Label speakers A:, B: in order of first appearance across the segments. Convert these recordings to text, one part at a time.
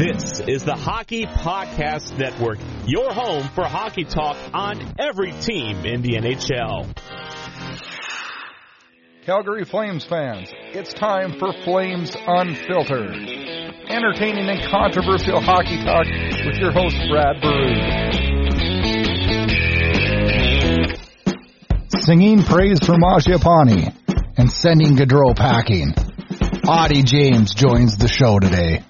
A: This is the Hockey Podcast Network, your home for hockey talk on every team in the NHL.
B: Calgary Flames fans, it's time for Flames Unfiltered. Entertaining and controversial hockey talk with your host, Brad Baruch. Singing praise for Mangiapane and sending Gaudreau packing, Audie James joins the show today.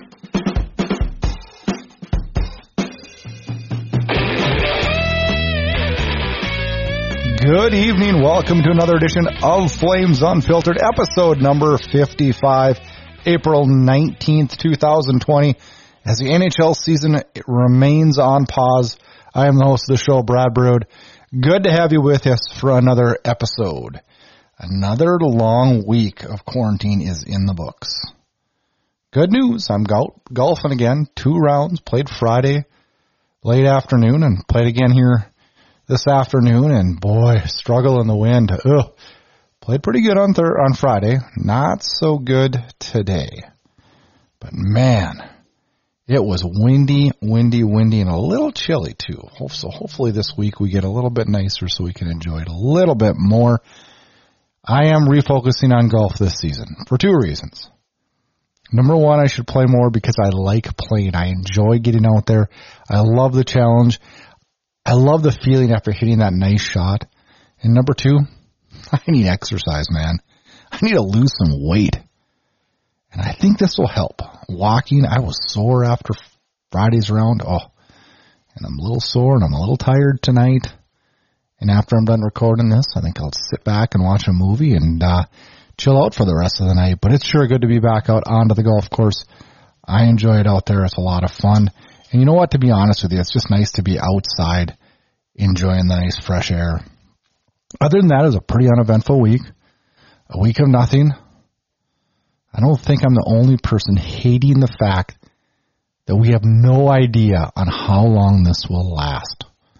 B: Good evening. Welcome to another edition of Flames Unfiltered, episode number 55, April 19th, 2020. As the NHL season remains on pause, I am the host of the show, Brad Broad. Good to have you with us for another episode. Another long week of quarantine is in the books. Good news, I'm golfing again. 2 rounds, played Friday late afternoon and played again here this afternoon, and boy, struggle in the wind. Played pretty good on Friday. Not so good today. But man, it was windy, and a little chilly too. So hopefully this week we get a little bit nicer so we can enjoy it a little bit more. I am refocusing on golf this season for 2 reasons. Number 1, I should play more because I like playing. I enjoy getting out there. I love the challenge. I love the feeling after hitting that nice shot. And number 2, I need exercise, man. I need to lose some weight. And I think this will help. Walking, I was sore after Friday's round. And I'm a little sore and I'm a little tired tonight. And after I'm done recording this, I think I'll sit back and watch a movie and chill out for the rest of the night. But it's sure good to be back out onto the golf course. I enjoy it out there. It's a lot of fun. And you know what, to be honest with you, it's just nice to be outside enjoying the nice fresh air. Other than that, it was a pretty uneventful week. A week of nothing. I don't think I'm the only person hating the fact that we have no idea on how long this will last.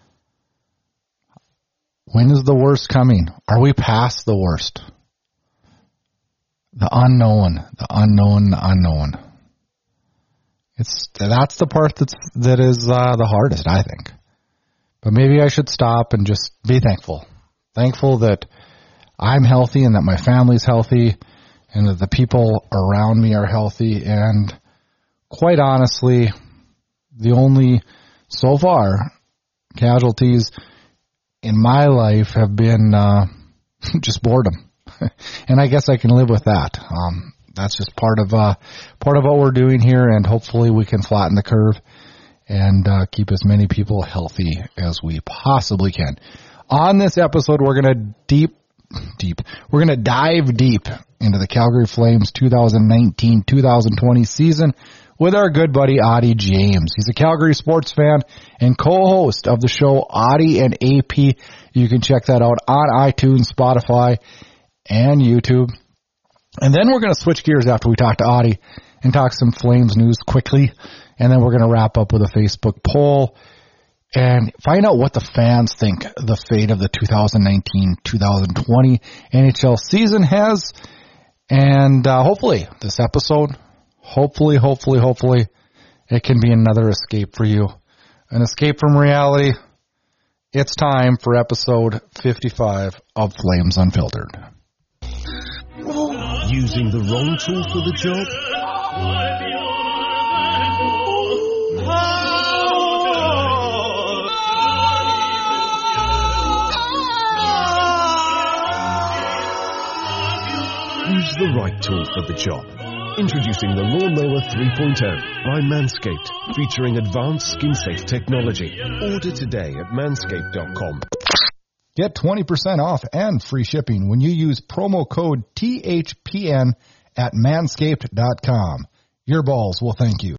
B: When is the worst coming? Are we past the worst? The unknown. That's the part that is the hardest, I think. But maybe I should stop and just be thankful. Thankful that I'm healthy and that my family's healthy and that the people around me are healthy. And quite honestly, the only, so far, casualties in my life have been just boredom. And I guess I can live with that. That's just part of what we're doing here, and hopefully we can flatten the curve and keep as many people healthy as we possibly can. On this episode, we're going to dive deep into the Calgary Flames 2019-2020 season with our good buddy Audie James. He's a Calgary sports fan and co-host of the show Audie and AP. You can check that out on iTunes, Spotify, and YouTube. And then we're going to switch gears after we talk to Audie and talk some Flames news quickly. And then we're going to wrap up with a Facebook poll and find out what the fans think the fate of the 2019-2020 NHL season has. And hopefully this episode, hopefully, it can be another escape for you. An escape from reality. It's time for episode 55 of Flames Unfiltered.
C: Using the wrong tool for the job? Use the right tool for the job. Introducing the Lawnmower 3.0 by Manscaped, featuring advanced skin-safe technology. Order today at manscaped.com.
B: Get 20% off and free shipping when you use promo code THPN at manscaped.com. Your balls will thank you.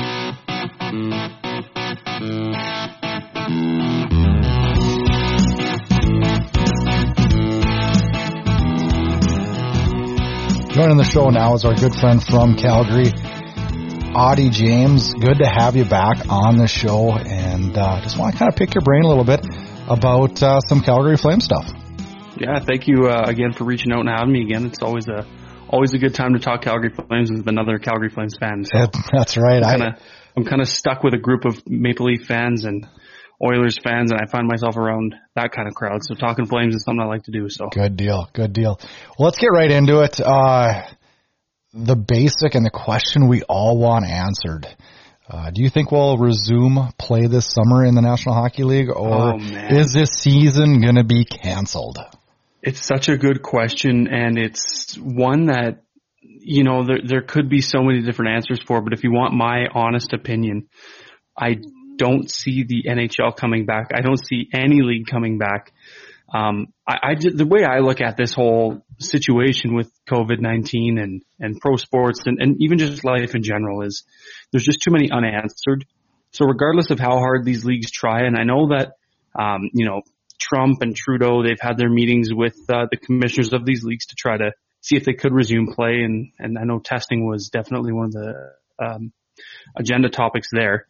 B: Joining the show now is our good friend from Calgary, Audie James. Good to have you back on the show, and just want to kind of pick your brain a little bit about some Calgary Flame stuff.
D: Yeah, thank you again for reaching out and having me again. It's always a always a good time to talk Calgary Flames with another Calgary Flames fan. So
B: that's right.
D: I'm kind of stuck with a group of Maple Leaf fans and Oilers fans, and I find myself around that kind of crowd. So talking Flames is something I like to do. So
B: good deal. Well, let's get right into it. The basic and the question we all want answered. Do you think we'll resume play this summer in the National Hockey League, or is this season going to be canceled?
D: It's such a good question, and it's one that, you know, there could be so many different answers for, but if you want my honest opinion, I don't see the NHL coming back. I don't see any league coming back. The way I look at this whole situation with COVID-19 and pro sports and even just life in general is there's just too many unanswered. So regardless of how hard these leagues try, and I know that, you know, Trump and Trudeau, they've had their meetings with the commissioners of these leagues to try to see if they could resume play. And I know testing was definitely one of the agenda topics there.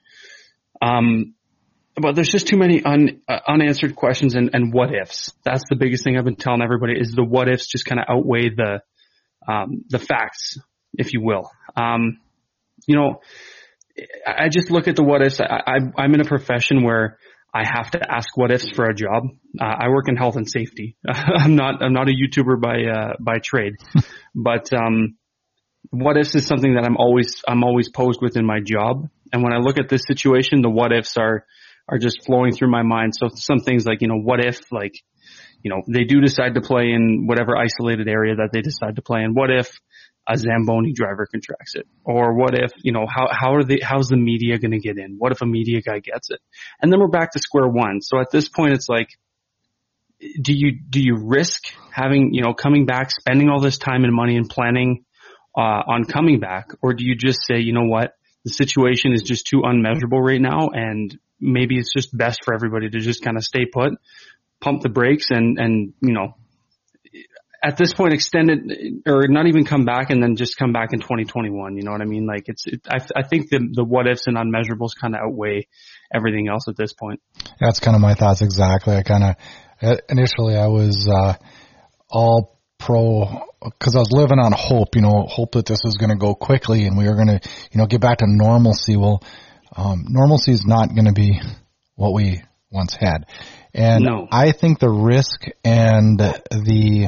D: But there's just too many unanswered questions and what ifs. That's the biggest thing I've been telling everybody is the what ifs just kind of outweigh the facts, if you will. You know, I just look at the what ifs. I'm in a profession where I have to ask what ifs for a job. I work in health and safety. I'm not a YouTuber by trade, but what ifs is something that I'm always posed with in my job. And when I look at this situation, the what ifs are just flowing through my mind. So some things like, you know, what if, like, you know, they do decide to play in whatever isolated area that they decide to play in? What if a Zamboni driver contracts it? Or what if, you know, how's the media going to get in? What if a media guy gets it? And then we're back to square one. So at this point, it's like, do you risk having, you know, coming back, spending all this time and money and planning, on coming back? Or do you just say, you know what, the situation is just too unmeasurable right now, and maybe it's just best for everybody to just kind of stay put, pump the brakes, and you know, at this point, extend it or not even come back, and then just come back in 2021. You know what I mean? Like I think the what ifs and unmeasurables kind of outweigh everything else at this point. That's
B: kind of my thoughts exactly. Initially I was all pro because I was living on hope. You know, hope that this was going to go quickly and we were going to, you know, get back to normalcy. Well, normalcy is not going to be what we once had. And no. I think the risk and the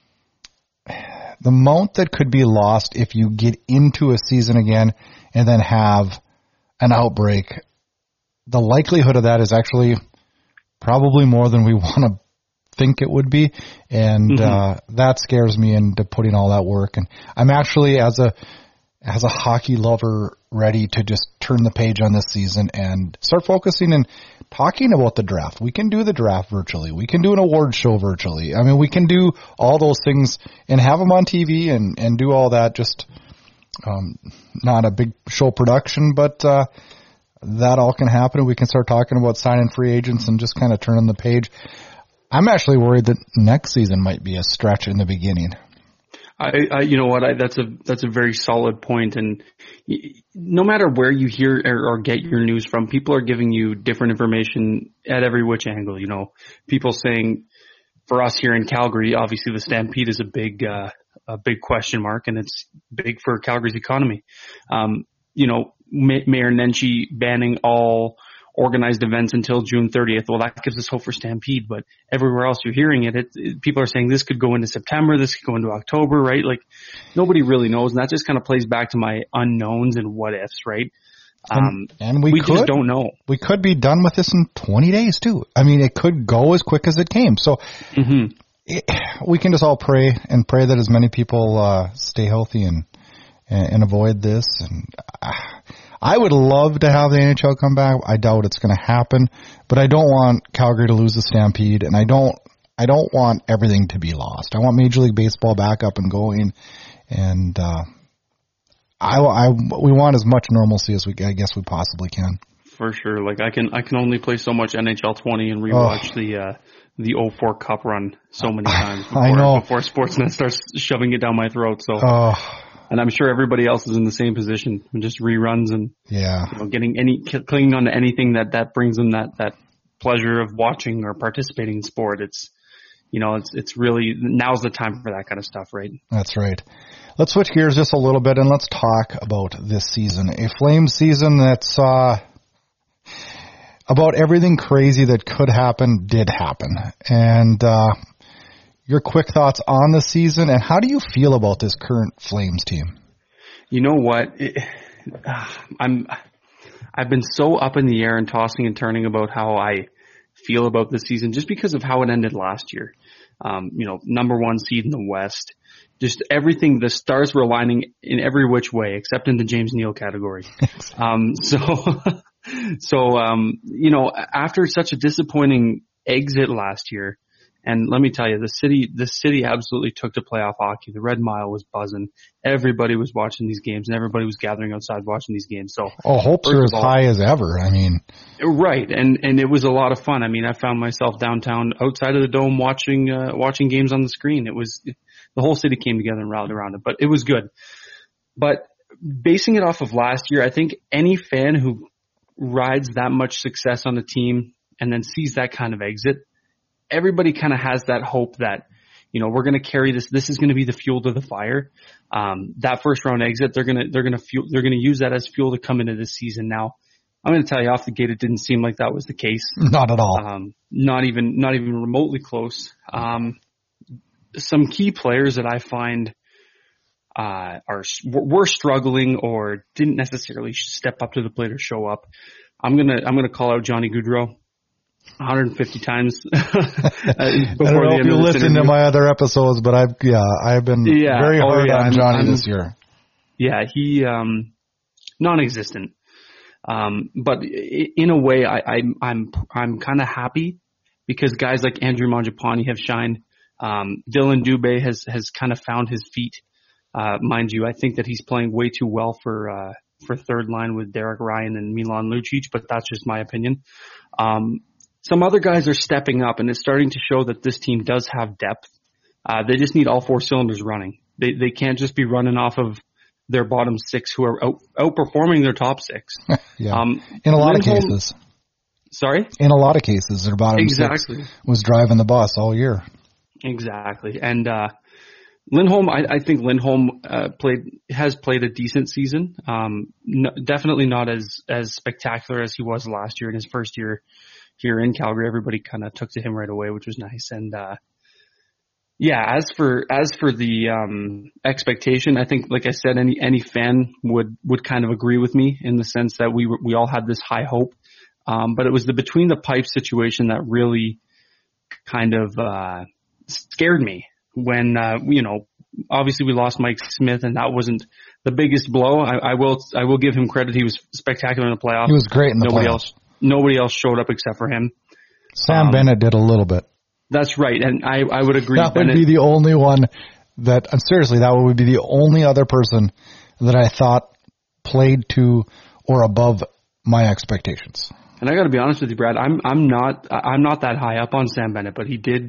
B: amount that could be lost if you get into a season again and then have an outbreak, the likelihood of that is actually probably more than we want to think it would be. And that scares me into putting all that work. And I'm actually, as a hockey lover, ready to just turn the page on this season and start focusing and talking about the draft. We can do the draft virtually. We can do an award show virtually. I mean, we can do all those things and have them on TV and do all that. Just not a big show production, but that all can happen. We can start talking about signing free agents and just kind of turning the page. I'm actually worried that next season might be a stretch in the beginning.
D: You know what? That's a very solid point. And no matter where you hear or get your news from, people are giving you different information at every which angle. You know, people saying for us here in Calgary, obviously the Stampede is a big question mark, and it's big for Calgary's economy. You know, Mayor Nenshi banning all organized events until June 30th. Well, that gives us hope for Stampede, but everywhere else you're hearing it, people are saying this could go into September, this could go into October, right? Like, nobody really knows, and that just kind of plays back to my unknowns and what ifs, right?
B: And we
D: just don't know.
B: We could be done with this in 20 days too. I mean, it could go as quick as it came. So we can just all pray that as many people stay healthy and avoid this. And I would love to have the NHL come back. I doubt it's going to happen, but I don't want Calgary to lose the Stampede, and I don't want everything to be lost. I want Major League Baseball back up and going, and we want as much normalcy as I guess we possibly can.
D: For sure. Like I can only play so much NHL 20 and rewatch the 04 Cup run so many times before Sportsnet starts shoving it down my throat. So. And I'm sure everybody else is in the same position, just reruns and you know, clinging on to anything that brings them that pleasure of watching or participating in sport. It's, you know, it's really, now's the time for that kind of stuff, right?
B: That's right. Let's switch gears just a little bit and let's talk about this season. A Flames season that's about everything crazy that could happen did happen. And your quick thoughts on the season, and how do you feel about this current Flames team?
D: You know what? I've been so up in the air and tossing and turning about how I feel about this season just because of how it ended last year. Number one seed in the West. Just everything, the stars were aligning in every which way except in the James Neal category. After such a disappointing exit last year, and let me tell you, the city absolutely took to playoff hockey. The Red Mile was buzzing. Everybody was watching these games, and everybody was gathering outside watching these games. So,
B: hopes are as high as ever. I mean,
D: right, and it was a lot of fun. I mean, I found myself downtown, outside of the dome, watching games on the screen. It was the whole city came together and rallied around it, but it was good. But basing it off of last year, I think any fan who rides that much success on the team and then sees that kind of exit, everybody kind of has that hope that, we're going to carry this. This is going to be the fuel to the fire. That first round exit, they're going to use that as fuel to come into this season. Now, I'm going to tell you off the gate, it didn't seem like that was the case.
B: Not at all.
D: Not even remotely close. Some key players that I find were struggling or didn't necessarily step up to the plate or show up. I'm gonna call out Johnny Gaudreau 150 times before
B: I don't know if you listened to my other episodes, but I've been very hard on Johnny this year.
D: Yeah, he non-existent. But in a way, I'm kind of happy because guys like Andrew Mangiapane have shined. Dylan Dubé has kind of found his feet. Mind you, I think that he's playing way too well for third line with Derek Ryan and Milan Lucic, but that's just my opinion. Some other guys are stepping up, and it's starting to show that this team does have depth. They just need all four cylinders running. They can't just be running off of their bottom six who are outperforming their top six.
B: Yeah. In a lot of cases.
D: Sorry?
B: In a lot of cases, their bottom six was driving the bus all year.
D: Exactly. And Lindholm, I think Lindholm has played a decent season. Definitely not as spectacular as he was last year in his first year here in Calgary. Everybody kind of took to him right away, which was nice. And as for the expectation, I think, like I said, any fan would kind of agree with me in the sense that we all had this high hope. But it was the between the pipes situation that really kind of scared me when obviously we lost Mike Smith, and that wasn't the biggest blow. I will give him credit. He was spectacular in the playoffs.
B: He was great in the playoffs.
D: Nobody else showed up except for him.
B: Sam Bennett did a little bit.
D: That's right, and I would agree.
B: That would be the only one that, seriously, that would be the only other person that I thought played to or above my expectations.
D: And I got to be honest with you, Brad. I'm not that high up on Sam Bennett, but he did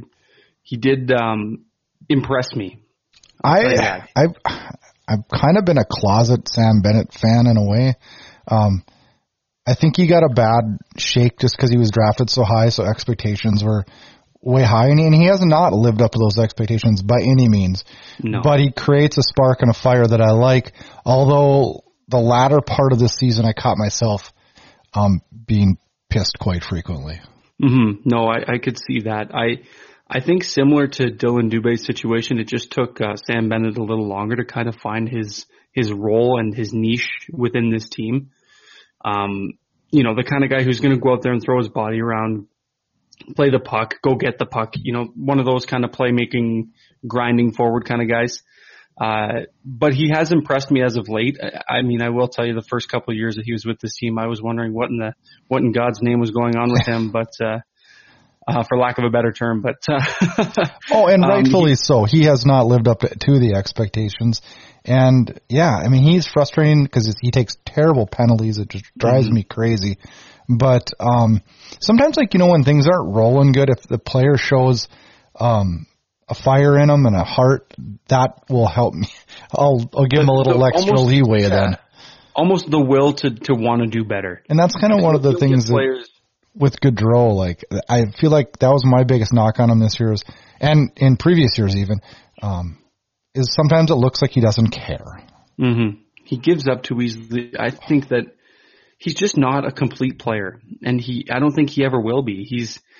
D: impress me.
B: I've kind of been a closet Sam Bennett fan in a way. I think he got a bad shake just because he was drafted so high, so expectations were way high, and he has not lived up to those expectations by any means.
D: No.
B: But he creates a spark and a fire that I like, although the latter part of this season I caught myself being pissed quite frequently.
D: Mm-hmm. No, I could see that. I think similar to Dylan Dubé's situation, it just took Sam Bennett a little longer to kind of find his role and his niche within this team. The kind of guy who's going to go out there and throw his body around, play the puck, go get the puck, one of those kind of playmaking, grinding forward kind of guys. But he has impressed me as of late. I mean, I will tell you the first couple of years that he was with this team, I was wondering what in God's name was going on with him, but, for lack of a better term, but,
B: and rightfully so. He has not lived up to the expectations. And he's frustrating because he takes terrible penalties. It just drives me crazy. But, sometimes when things aren't rolling good, if the player shows, a fire in him and a heart, that will help me. I'll give him a little extra leeway then.
D: Almost the will to want to do better.
B: And that's kind of one of the things with Gaudreau, I feel like that was my biggest knock on him this year and in previous years even, is sometimes it looks like he doesn't care.
D: Mm-hmm. He gives up too easily. I think that he's just not a complete player, and I don't think he ever will be.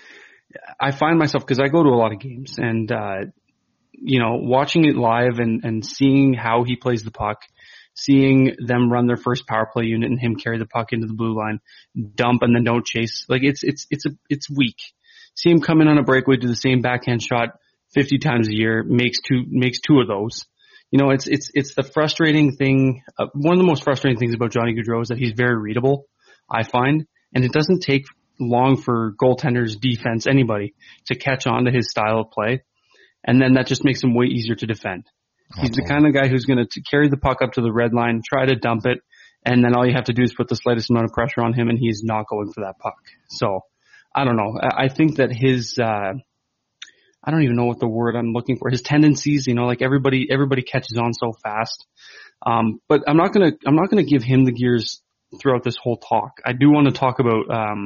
D: I find myself, because I go to a lot of games, and watching it live and seeing how he plays the puck, seeing them run their first power play unit and him carry the puck into the blue line, dump and then don't chase. Like it's weak. See him come in on a breakaway, do the same backhand shot 50 times a year, makes two of those. It's the frustrating thing. One of the most frustrating things about Johnny Gaudreau is that he's very readable, I find, and it doesn't take long for goaltenders, defense, anybody to catch on to his style of play. And then that just makes him way easier to defend. He's the kind of guy who's going to carry the puck up to the red line, try to dump it, and then all you have to do is put the slightest amount of pressure on him, and he's not going for that puck. So, I don't know. I think that his, I don't even know what the word I'm looking for. His tendencies, like everybody catches on so fast. But I'm not gonna give him the gears throughout this whole talk. I do want to talk about,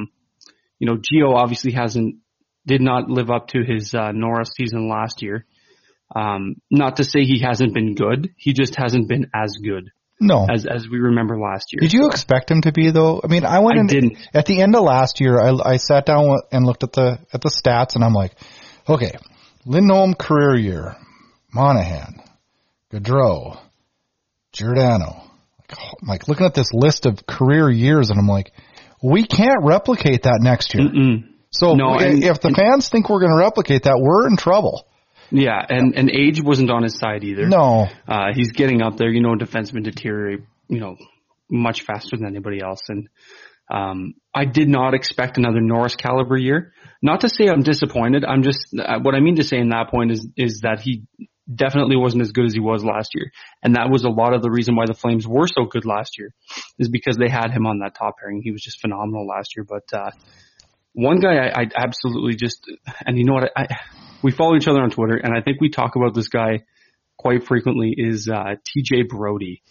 D: Gio obviously did not live up to his Norris season last year. Not to say he hasn't been good. He just hasn't been as good.
B: No.
D: As we remember last year.
B: Did you expect him to be, though? I mean, I didn't. At the end of last year, I sat down and looked at the stats, and I'm like, okay, Lindholm career year, Monahan, Gaudreau, Giordano. Like looking at this list of career years, and I'm like, we can't replicate that next year.
D: Mm-mm.
B: So if the fans think we're going to replicate that, we're in trouble.
D: Yeah, and age wasn't on his side either.
B: No.
D: He's getting up there. Defensemen deteriorate, much faster than anybody else. And I did not expect another Norris caliber year. Not to say I'm disappointed. I'm just, what I mean to say in that point is that he definitely wasn't as good as he was last year. And that was a lot of the reason why the Flames were so good last year, is because they had him on that top pairing. He was just phenomenal last year. But one guy I absolutely just, and you know what, we follow each other on Twitter, and I think we talk about this guy quite frequently, is TJ Brody.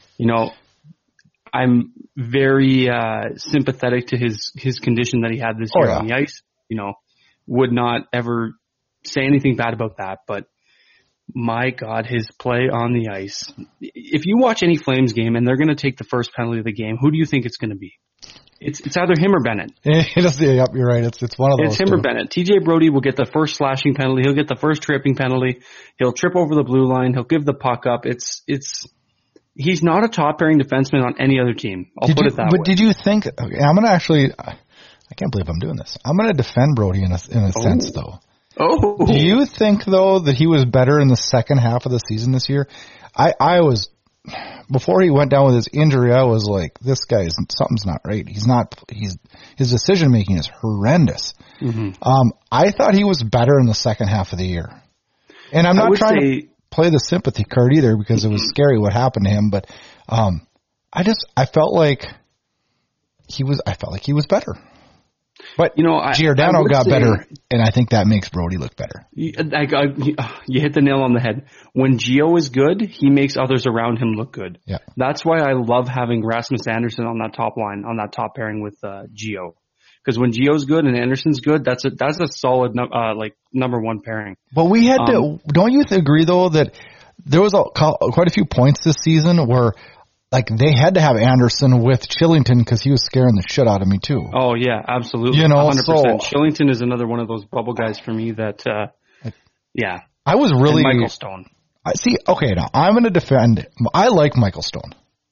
D: I'm very sympathetic to his condition that he had this year on the ice. Would not ever say anything bad about that, but my God, his play on the ice. If you watch any Flames game and they're going to take the first penalty of the game, who do you think it's going to be? It's either him or Bennett.
B: Yep, you're right. It's one of those.
D: It's him or Bennett. TJ Brody will get the first slashing penalty. He'll get the first tripping penalty. He'll trip over the blue line. He'll give the puck up. He's not a top pairing defenseman on any other team. I'll put it that way.
B: But did you think? Okay, I'm going to actually. I can't believe I'm doing this. I'm going to defend Brody in a sense, though.
D: Oh.
B: Do you think, though, that he was better in the second half of the season this year? I was, before he went down with his injury, I was like, this guy something's not right. His decision making is horrendous. Mm-hmm. I thought he was better in the second half of the year. And I'm not trying to play the sympathy card either, because it was scary what happened to him, but I felt like he was better. But Giordano got better, and I think that makes Brody look better.
D: You hit the nail on the head. When Gio is good, he makes others around him look good. Yeah. That's why I love having Rasmus Andersson on that top line, on that top pairing with Gio. Because when Gio's good and Anderson's good, that's a solid number one pairing.
B: But we had to. Don't you agree though that there was quite a few points this season where, like, they had to have Anderson with Chillington because he was scaring the shit out of me too.
D: Oh yeah, absolutely. 100%. Chillington is another one of those bubble guys for me that, yeah.
B: I was really
D: and Michael Stone.
B: Okay, now I'm going to defend. I like Michael Stone.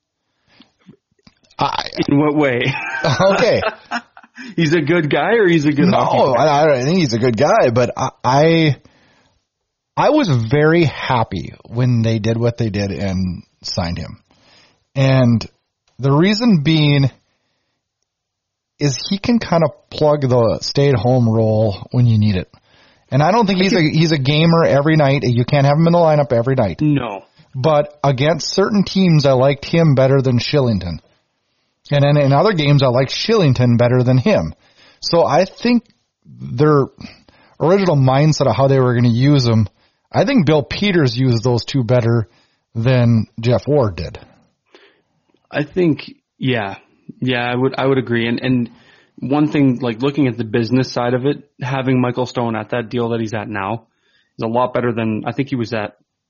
D: In what way?
B: Okay.
D: He's a good guy, or he's a good hockey player?
B: I think he's a good guy, but I was very happy when they did what they did and signed him. And the reason being is he can kind of plug the stay-at-home role when you need it. And I don't think he's a gamer every night. You can't have him in the lineup every night.
D: No.
B: But against certain teams, I liked him better than Chillington. And then in other games, I liked Chillington better than him. So I think their original mindset of how they were going to use him, I think Bill Peters used those two better than Jeff Ward did.
D: I think, yeah, I would agree. And one thing, like looking at the business side of it, having Michael Stone at that deal that he's at now is a lot better than I think he was at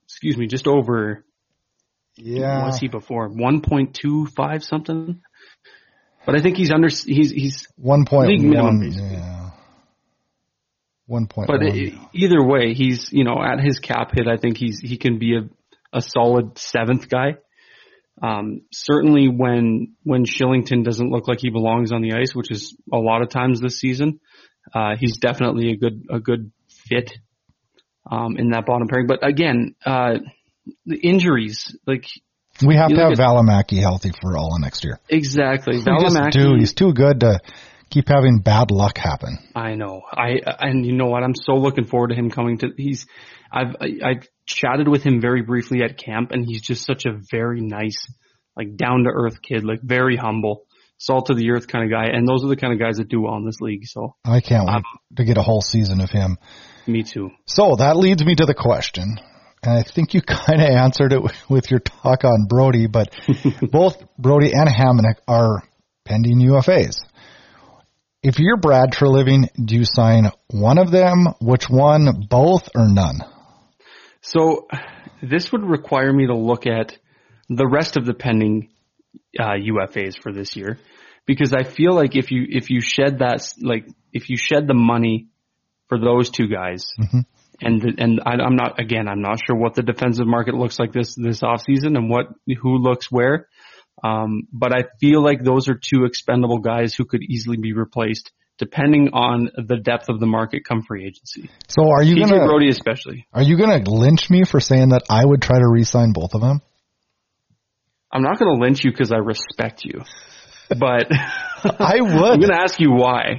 D: just over.
B: Yeah.
D: What was he before? 1.25 something. But I think he's 1.1 league minimum.
B: Yeah. 1.1.
D: But either way, he's, at his cap hit, I think he can be a solid 7th guy. Certainly when Shillington doesn't look like he belongs on the ice, which is a lot of times this season, he's definitely a good fit, in that bottom pairing. But again, the injuries, like,
B: we have to have Valimaki healthy for all of next year.
D: Exactly.
B: Valimaki, he's too good to keep having bad luck happen.
D: I know. And you know what? I'm so looking forward to him coming to. I've chatted with him very briefly at camp, and he's just such a very nice, like, down to earth kid, like very humble, salt of the earth kind of guy. And those are the kind of guys that do well in this league. So
B: I can't wait to get a whole season of him.
D: Me too.
B: So that leads me to the question. And I think you kind of answered it with your talk on Brodie, but both Brodie and Hamonic are pending UFAs. If you're Brad Treliving, do you sign one of them? Which one? Both or none?
D: So this would require me to look at the rest of the pending UFAs for this year, because I feel like if you shed the money for those two guys. Mm-hmm. And I'm not sure what the defensive market looks like this offseason and who looks where. But I feel like those are two expendable guys who could easily be replaced depending on the depth of the market come free agency.
B: So are you
D: TJ Brodie especially.
B: Are you going to lynch me for saying that I would try to re-sign both of them?
D: I'm not going to lynch you because I respect you, but
B: I would.
D: I'm going to ask you why.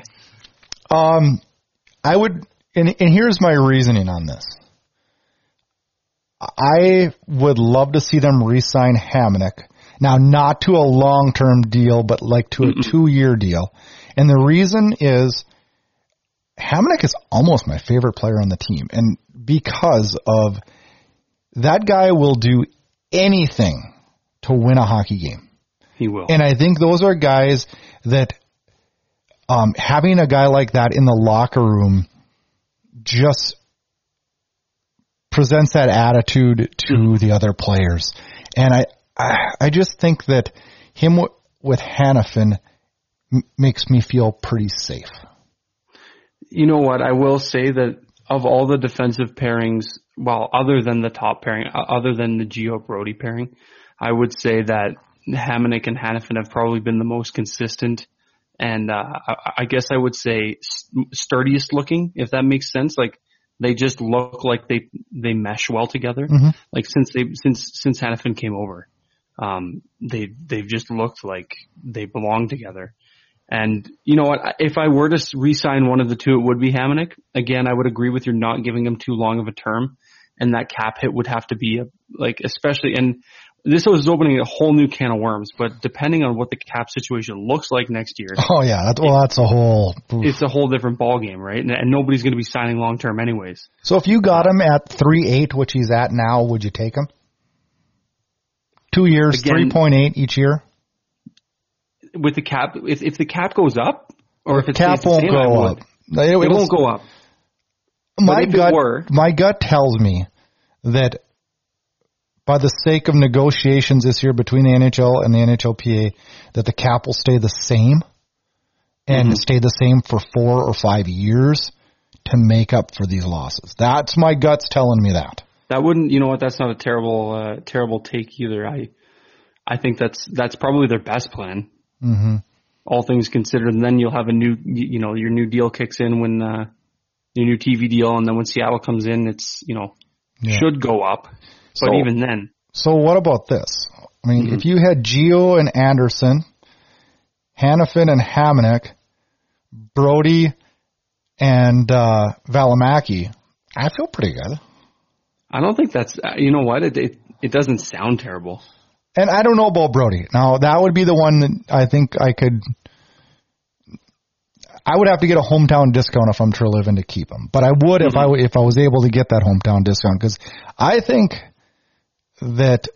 B: I would. And here's my reasoning on this. I would love to see them re-sign Hamonic. Now, not to a long-term deal, but like to a 2-year deal. And the reason is Hamonic is almost my favorite player on the team. And because of that guy will do anything to win a hockey game.
D: He will.
B: And I think those are guys that having a guy like that in the locker room just presents that attitude to the other players. And I just think that him with Hanifin makes me feel pretty safe.
D: You know what? I will say that of all the defensive pairings, well, other than the top pairing, other than the Gio Brodie pairing, I would say that Hamonic and Hanifin have probably been the most consistent. And I guess I would say sturdiest looking, if that makes sense. Like they just look like they mesh well together. Mm-hmm. Like since Hanifin came over, they've just looked like they belong together. And you know what? If I were to re-sign one of the two, it would be Hamonic. Again, I would agree with you not giving him too long of a term, and that cap hit would have to be especially. And this was opening a whole new can of worms, but depending on what the cap situation looks like next year.
B: Oh yeah, that's a whole.
D: It's a whole different ball game, right? And nobody's going to be signing long term, anyways.
B: So if you got him at 3.8, which he's at now, would you take him? 2 years, 3.8 each year.
D: With the cap, if the cap goes up, or if it's
B: cap won't go up.
D: It won't go up.
B: My gut tells me that by the sake of negotiations this year between the NHL and the NHLPA, that the cap will stay the same and stay the same for 4 or 5 years to make up for these losses. That's my guts telling me that.
D: That wouldn't, you know what? That's not a terrible take either. I think that's probably their best plan. Mm-hmm. All things considered, and then you'll have your new deal kicks in when your new TV deal, and then when Seattle comes in, it's should go up. But even then.
B: So what about this? I mean, if you had Gio and Anderson, Hanifin and Hamonic, Brodie and Valimaki, I feel pretty good.
D: I don't think that's, you know what, it doesn't sound terrible.
B: And I don't know about Brodie. Now, that would be the one that I think I would have to get a hometown discount if I'm Treliving to keep him. But I would if I was able to get that hometown discount, because I think that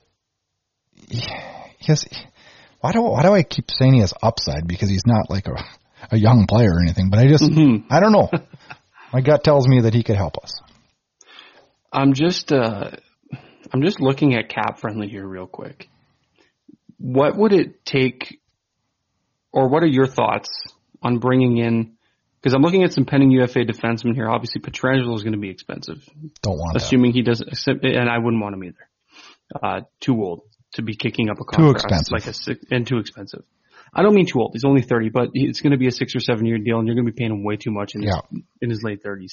B: why do I keep saying he has upside? Because he's not like a young player or anything. But I don't know. My gut tells me that he could help us.
D: I'm just I'm just looking at Cap Friendly here real quick. What would it take, or what are your thoughts on bringing in, because I'm looking at some pending UFA defensemen here. Obviously, Pietrangelo is going to be expensive.
B: Don't want
D: assuming he doesn't, and I wouldn't want him either. Too old to be kicking up a contract.
B: Too expensive.
D: And too expensive. I don't mean too old. He's only 30, but it's going to be a 6 or 7 year deal, and you're going to be paying him way too much in his late 30s.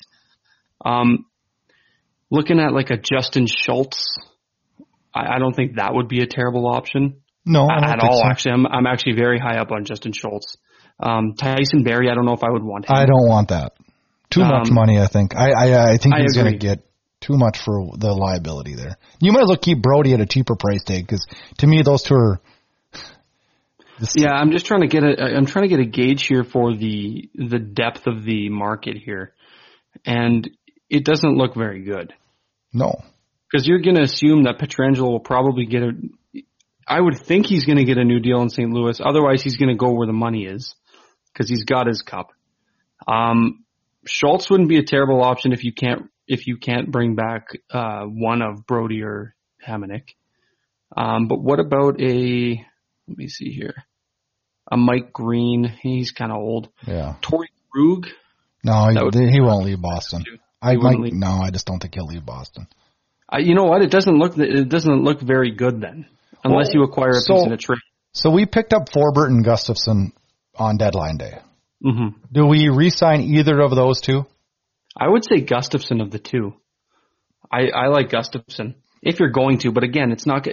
D: Looking at like a Justin Schultz, I don't think that would be a terrible option.
B: No, I don't
D: at
B: think
D: all.
B: so.
D: Actually, I'm actually very high up on Justin Schultz. Tyson Barrie, I don't know if I would want him.
B: I don't want that. Too much money, I think. I think he's going to get too much for the liability there. You might as well keep Brody at a cheaper price tag, because to me those two are.
D: Yeah, I'm just trying to get a gauge here for the depth of the market here, and it doesn't look very good.
B: No,
D: because you're going to assume that Pietrangelo will probably get I would think he's going to get a new deal in St. Louis. Otherwise, he's going to go where the money is, because he's got his cup. Schultz wouldn't be a terrible option if you can't bring back one of Brody or Hamonic. But what about let me see here. A Mike Green. He's kind of old.
B: Yeah.
D: Torrey Krug.
B: No, he won't leave Boston. I just don't think he'll leave Boston.
D: You know what? It doesn't look very good then, unless you acquire a piece in a trade.
B: So we picked up Forbort and Gustafson on deadline day.
D: Mm-hmm.
B: Do we re-sign either of those two?
D: I would say Gustafson of the two. I like Gustafson if you're going to, but again, it's not.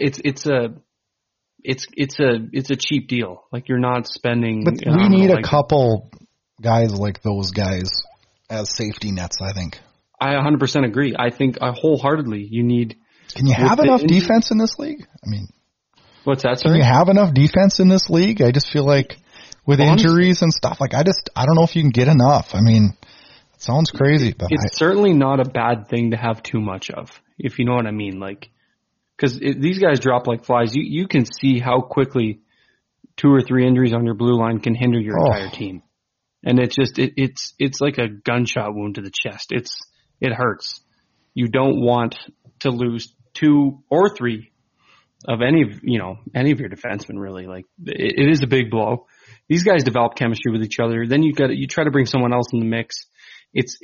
D: It's a cheap deal. Like, you're not spending.
B: But we need a couple guys like those guys as safety nets, I think.
D: I 100% agree. I think wholeheartedly you need.
B: Can you have enough defense in this league? I mean,
D: what's that?
B: Sorry? Can you have enough defense in this league? I just feel like with injuries and stuff, like I don't know if you can get enough. I mean, it sounds crazy, but
D: it's certainly not a bad thing to have too much of, if you know what I mean. Like, because these guys drop like flies. You can see how quickly 2 or 3 injuries on your blue line can hinder your entire team, and it's like a gunshot wound to the chest. It hurts. You don't want to lose 2 or 3 of any of your defensemen, really. Like, it is a big blow. These guys develop chemistry with each other. Then you try to bring someone else in the mix. It's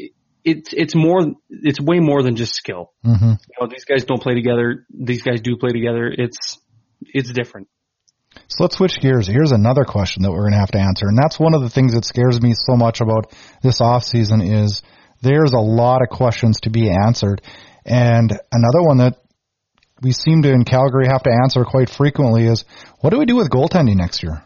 D: way more than just skill.
B: Mm-hmm.
D: These guys don't play together. These guys do play together. It's different.
B: So let's switch gears. Here's another question that we're going to have to answer. And that's one of the things that scares me so much about this offseason is there's a lot of questions to be answered. And another one that we seem to in Calgary have to answer quite frequently is, what do we do with goaltending next year?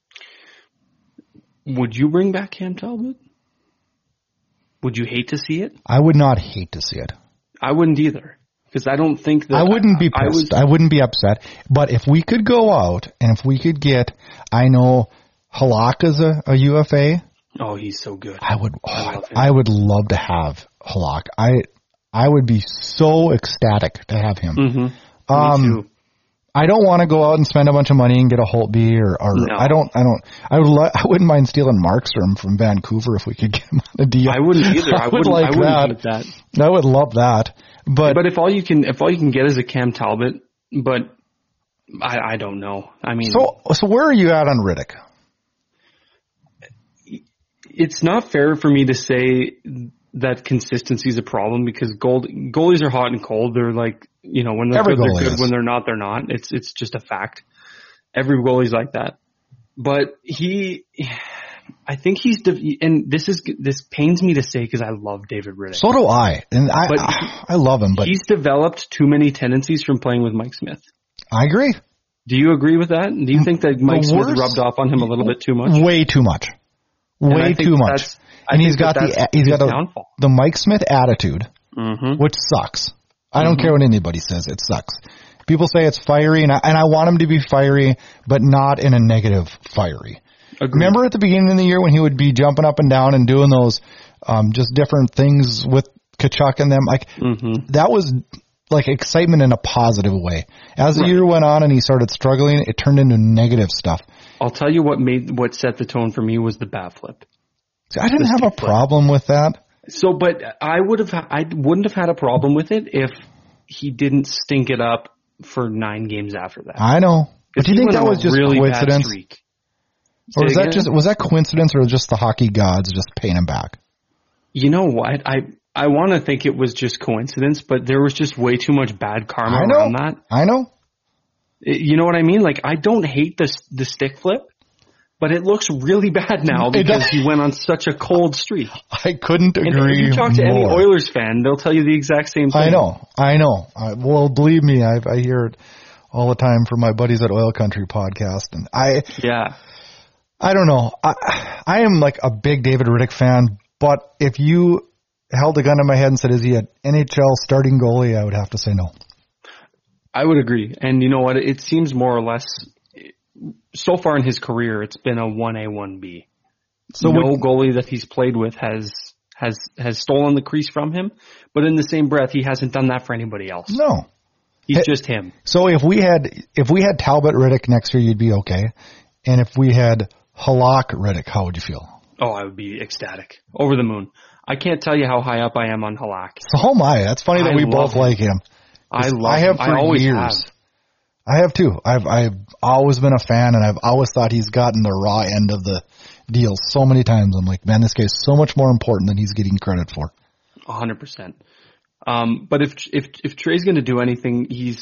D: Would you bring back Cam Talbot? Would you hate to see it?
B: I would not hate to see it.
D: I wouldn't either, because I don't think that...
B: I wouldn't be pissed. I wouldn't be upset. But if we could go out and if we could get, I know Halak is a UFA.
D: Oh, he's so good.
B: I would love to have Halak. I would be so ecstatic to have him.
D: Mm-hmm. Me too.
B: I don't want to go out and spend a bunch of money and get a Holtby or no. I wouldn't mind stealing Markstrom from Vancouver if we could get him on a deal.
D: I wouldn't either. I wouldn't hate that.
B: I would love that. But
D: if all you can get is a Cam Talbot, but I don't know. I mean,
B: so where are you at on Riddick?
D: It's not fair for me to say that consistency is a problem, because goalies are hot and cold. They're like, when they're good, they're good. When they're not, they're not. It's just a fact. Every goalie's like that. But I think and this pains me to say because I love David Riddick.
B: So do I. And I love him, but
D: he's developed too many tendencies from playing with Mike Smith.
B: I agree.
D: Do you agree with that? Do you think that Mike Smith rubbed off on him a little bit too much?
B: Way too much. Way too much. And he's got the Mike Smith attitude,
D: mm-hmm.
B: which sucks. I don't care what anybody says. It sucks. People say it's fiery, and I want him to be fiery, but not in a negative fiery.
D: Agreed.
B: Remember at the beginning of the year when he would be jumping up and down and doing those just different things with Tkachuk and them? Like,
D: mm-hmm.
B: that was like excitement in a positive way. As the year went on and he started struggling, it turned into negative stuff.
D: I'll tell you what set the tone for me was the bat flip.
B: See, I didn't have a problem with that.
D: So, but I wouldn't have had a problem with it if he didn't stink it up for 9 games after that.
B: I know. But do you think that was just
D: really
B: coincidence? Or was that coincidence, or just the hockey gods just paying him back?
D: You know what? I want to think it was just coincidence, but there was just way too much bad karma around that.
B: I know.
D: You know what I mean? Like, I don't hate the stick flip, but it looks really bad now because he went on such a cold streak.
B: I couldn't agree more.
D: If you talk to any Oilers fan, they'll tell you the exact same thing.
B: I know. Well, believe me, I hear it all the time from my buddies at Oil Country podcast, and I don't know. I am like a big David Rittich fan, but if you held a gun to my head and said, is he an NHL starting goalie, I would have to say no.
D: I would agree. And you know what? It seems more or less, so far in his career, it's been a 1A, 1B. So no goalie that he's played with has stolen the crease from him, but in the same breath, he hasn't done that for anybody else.
B: No.
D: He's just him.
B: So if we had Talbot Rittich next year, you'd be okay. And if we had Halak Rittich, how would you feel?
D: Oh, I would be ecstatic. Over the moon. I can't tell you how high up I am on Halak.
B: So am I. That's funny that we both like him.
D: I have for years.
B: I have too. I've always been a fan, and I've always thought he's gotten the raw end of the deal so many times. I'm like, man, this guy's so much more important than he's getting credit for.
D: 100%. But if Trey's going to do anything,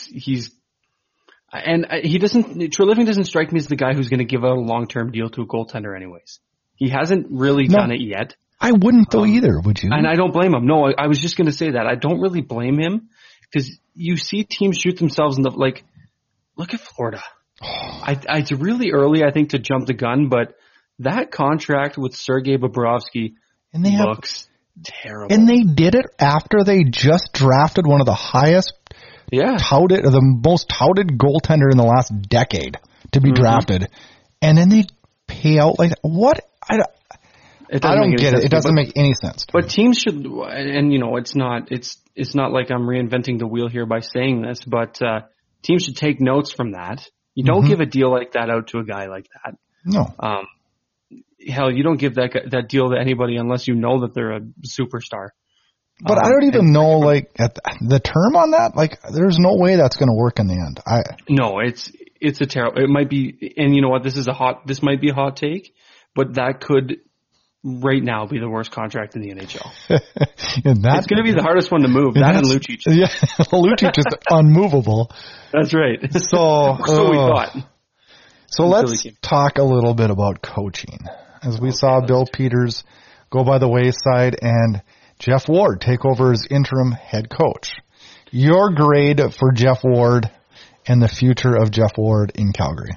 D: Treliving doesn't strike me as the guy who's going to give out a long-term deal to a goaltender anyways. He hasn't really done it yet.
B: I wouldn't though either, would you?
D: And I don't blame him. No, I was just going to say that. I don't really blame him because you see teams shoot themselves in the, like, look at Florida. It's really early, I think, to jump the gun, but that contract with Sergei Bobrovsky looks terrible.
B: And they did it after they just drafted one of the highest touted, or the most touted goaltender in the last decade to be drafted. And then they pay out like, what? I don't get it. It doesn't make any sense.
D: But teams should, and you know, it's not like I'm reinventing the wheel here by saying this, but teams should take notes from that. You don't give a deal like that out to a guy like that.
B: No.
D: Hell, you don't give that deal to anybody unless you know that they're a superstar.
B: But I don't even know, like, the term on that. Like, there's no way that's going to work in the end.
D: No, it's a terrible. It might be, and you know what? This might be a hot take, but that could right now be the worst contract in the NHL. It's going to be the hardest one to move. That and Lucic.
B: Yeah, Lucic is unmovable.
D: That's right.
B: So
D: we thought.
B: So let's talk a little bit about coaching. As we saw Bill Peters go by the wayside and Jeff Ward take over as interim head coach. Your grade for Jeff Ward and the future of Jeff Ward in Calgary?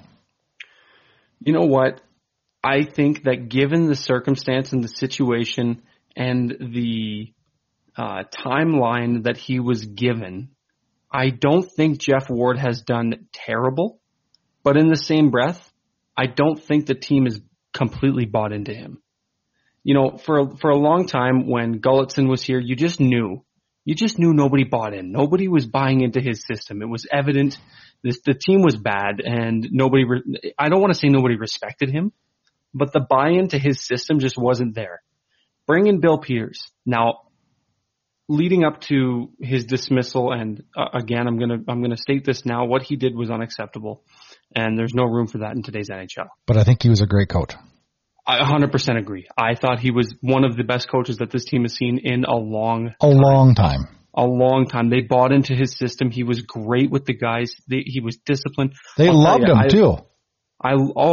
D: You know what? I think that given the circumstance and the situation and the timeline that he was given, I don't think Jeff Ward has done terrible. But in the same breath, I don't think the team is completely bought into him. You know, for a long time when Gulutzan was here, you just knew nobody bought in. Nobody was buying into his system. It was evident the team was bad, and I don't want to say nobody respected him, but the buy-in to his system just wasn't there. Bring in Bill Peters. Now, leading up to his dismissal, and again, I'm gonna state this now, what he did was unacceptable, and there's no room for that in today's NHL.
B: But I think he was a great coach.
D: I 100% agree. I thought he was one of the best coaches that this team has seen in a long time. A long time. They bought into his system. He was great with the guys. He was disciplined.
B: They loved him too.
D: I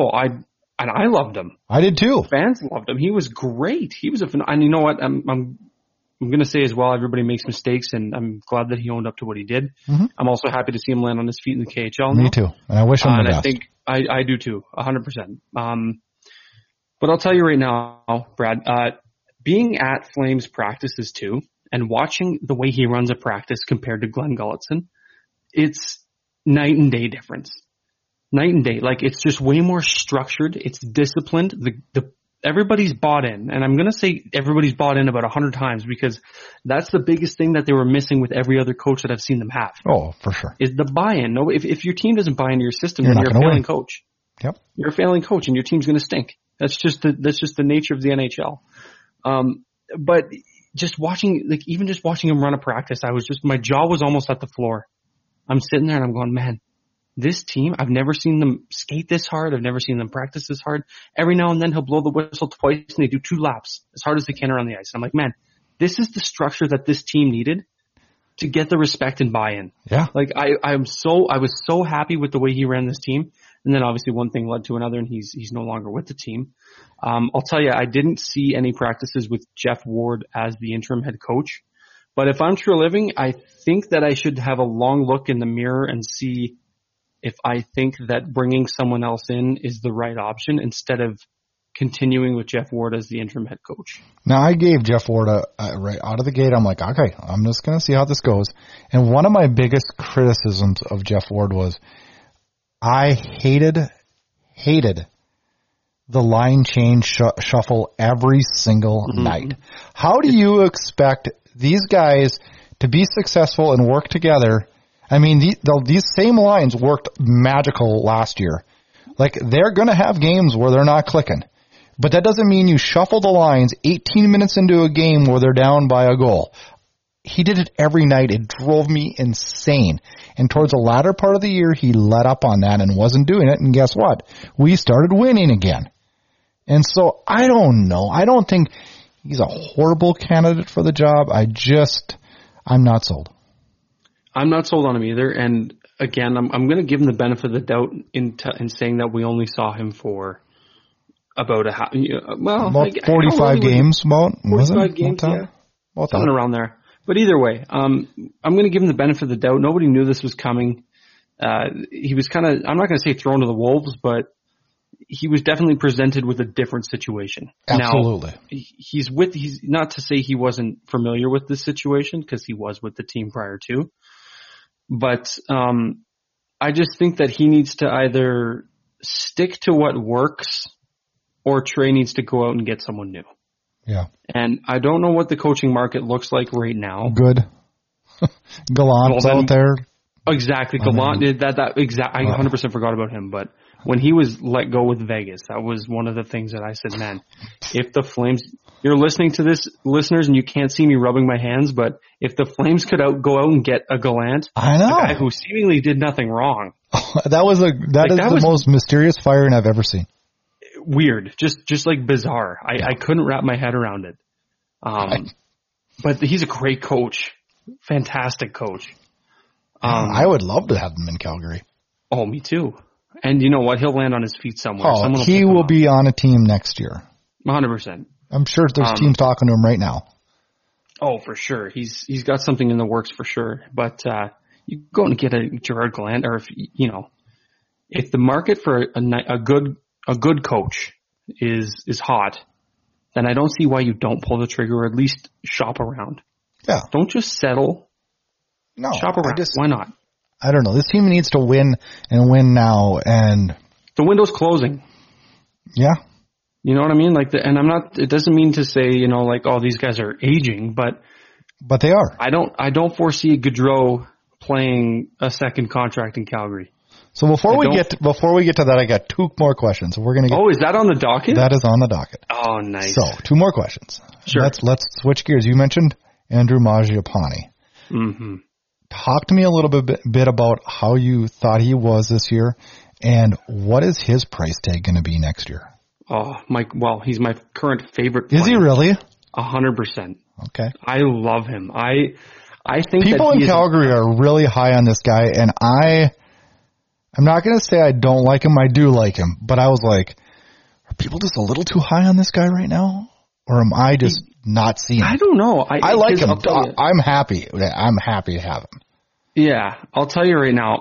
D: loved him.
B: I did too.
D: Fans loved him. He was great. He was and you know what? I'm going to say as well, everybody makes mistakes, and I'm glad that he owned up to what he did. Mm-hmm. I'm also happy to see him land on his feet in the KHL now.
B: Me too. And I wish him the best.
D: I think I do too, 100%. But I'll tell you right now, Brad, being at Flames practices too, and watching the way he runs a practice compared to Glenn Gulutzan, it's night and day difference. Night and day. Like, it's just way more structured. It's disciplined. Everybody's bought in. And I'm going to say everybody's bought in about 100 times, because that's the biggest thing that they were missing with every other coach that I've seen them have.
B: Oh, for sure.
D: Is the buy-in. No, if your team doesn't buy into your system, then you're a failing coach.
B: Yep.
D: You're a failing coach, and your team's going to stink. That's just the nature of the NHL. But just watching him run a practice, my jaw was almost at the floor. I'm sitting there and I'm going, man, this team, I've never seen them skate this hard. I've never seen them practice this hard. Every now and then he'll blow the whistle twice and they do 2 laps as hard as they can around the ice. I'm like, man, this is the structure that this team needed to get the respect and buy-in.
B: Yeah.
D: Like I was so happy with the way he ran this team. And then obviously one thing led to another and he's no longer with the team. I'll tell you, I didn't see any practices with Jeff Ward as the interim head coach. But if I'm True Living, I think that I should have a long look in the mirror and see if I think that bringing someone else in is the right option instead of continuing with Jeff Ward as the interim head coach.
B: Now, I gave Jeff Ward right out of the gate. I'm like, okay, I'm just going to see how this goes. And one of my biggest criticisms of Jeff Ward was I hated the line change shuffle every single night. How do you expect these guys to be successful and work together? I mean, these same lines worked magical last year. Like, they're going to have games where they're not clicking. But that doesn't mean you shuffle the lines 18 minutes into a game where they're down by a goal. He did it every night. It drove me insane. And towards the latter part of the year, he let up on that and wasn't doing it. And guess what? We started winning again. And so, I don't know. I don't think he's a horrible candidate for the job. I'm not sold.
D: I'm not sold on him either. And again, I'm going to give him the benefit of the doubt in saying that we only saw him for about
B: 45 games. About
D: 45 games, yeah, something around there. But either way, I'm going to give him the benefit of the doubt. Nobody knew this was coming. He was kind of, I'm not going to say thrown to the wolves, but he was definitely presented with a different situation.
B: Absolutely.
D: Now, he's not to say he wasn't familiar with this situation because he was with the team prior to. But I just think that he needs to either stick to what works or Trey needs to go out and get someone new.
B: Yeah.
D: And I don't know what the coaching market looks like right now.
B: Good. Gallant's out there.
D: Exactly. Gallant did that. I 100% forgot about him. But when he was let go with Vegas, that was one of the things that I said, man, if the Flames, you're listening to this, listeners, and you can't see me rubbing my hands, but if the Flames could go out and get a Gallant,
B: I know,
D: a guy who seemingly did nothing wrong.
B: That is the most mysterious firing I've ever seen.
D: Weird. Just like bizarre. I couldn't wrap my head around it. But he's a great coach. Fantastic coach.
B: I would love to have him in Calgary.
D: Oh, me too. And you know what? He'll land on his feet somewhere.
B: He will be on a team next year.
D: 100%.
B: I'm sure there's teams talking to him right now. Oh,
D: for sure. He's got something in the works for sure. But you go and get a Gerard Gallant, or if the market for a good coach is hot, then I don't see why you don't pull the trigger or at least shop around.
B: Yeah.
D: Don't just settle.
B: No.
D: Shop around. Why not?
B: I don't know. This team needs to win and win now, and
D: the window's closing.
B: Yeah.
D: You know what I mean? It doesn't mean to say, these guys are aging, but
B: they are.
D: I don't foresee Gaudreau playing a second contract in Calgary.
B: So before we get to that, I got 2 more questions. So we're going to get.
D: Oh, is that on the docket?
B: That is on the docket.
D: Oh, nice.
B: So 2 more questions.
D: Sure.
B: Let's switch gears. You mentioned Andrew Mangiapane.
D: Mm-hmm.
B: Talk to me a little bit about how you thought he was this year, and what is his price tag going to be next year?
D: Oh, he's my current favorite
B: player. Is he really?
D: 100%.
B: Okay.
D: I love him. I think
B: people in Calgary are really high on this guy, and I'm not going to say I don't like him. I do like him, but I was like, are people just a little too high on this guy right now, or am I just not seeing him?
D: I don't know.
B: I like him. I'm happy. I'm happy to have him.
D: Yeah, I'll tell you right now.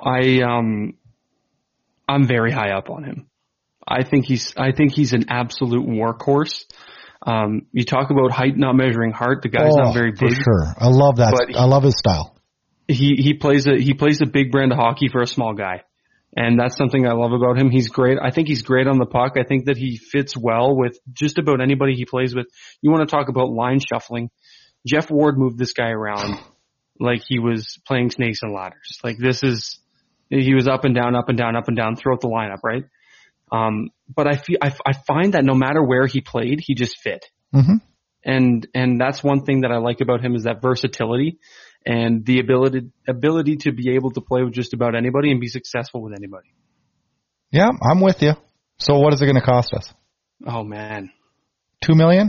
D: I'm very high up on him. I think he's an absolute workhorse. You talk about height not measuring heart. The guy's not very big.
B: For sure. I love that. I love his style.
D: He plays a big brand of hockey for a small guy. And that's something I love about him. He's great. I think he's great on the puck. I think that he fits well with just about anybody he plays with. You want to talk about line shuffling. Jeff Ward moved this guy around like he was playing snakes and ladders. He was up and down, up and down, up and down throughout the lineup, right? But I find that no matter where he played, he just fit.
B: Mm-hmm.
D: And that's one thing that I like about him is that versatility and the ability to be able to play with just about anybody and be successful with anybody.
B: Yeah, I'm with you. So what is it going to cost us?
D: Oh man.
B: $2 million?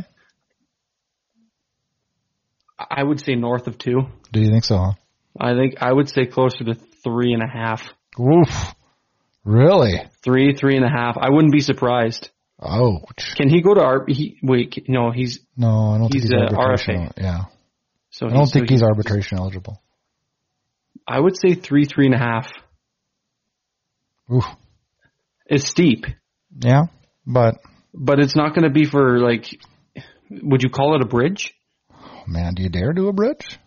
D: I would say north of 2.
B: Do you think so, huh?
D: I would say closer to 3.5.
B: Oof. Really?
D: 3.5. I wouldn't be surprised.
B: Ouch.
D: Can he go to no, he's
B: No, I don't think he's arbitration.
D: RFA.
B: Yeah.
D: So
B: I don't think he's arbitration eligible.
D: I would say 3.5.
B: Oof.
D: It's steep.
B: Yeah, but
D: it's not going to be for like, would you call it a bridge?
B: Oh man, do you dare do a bridge?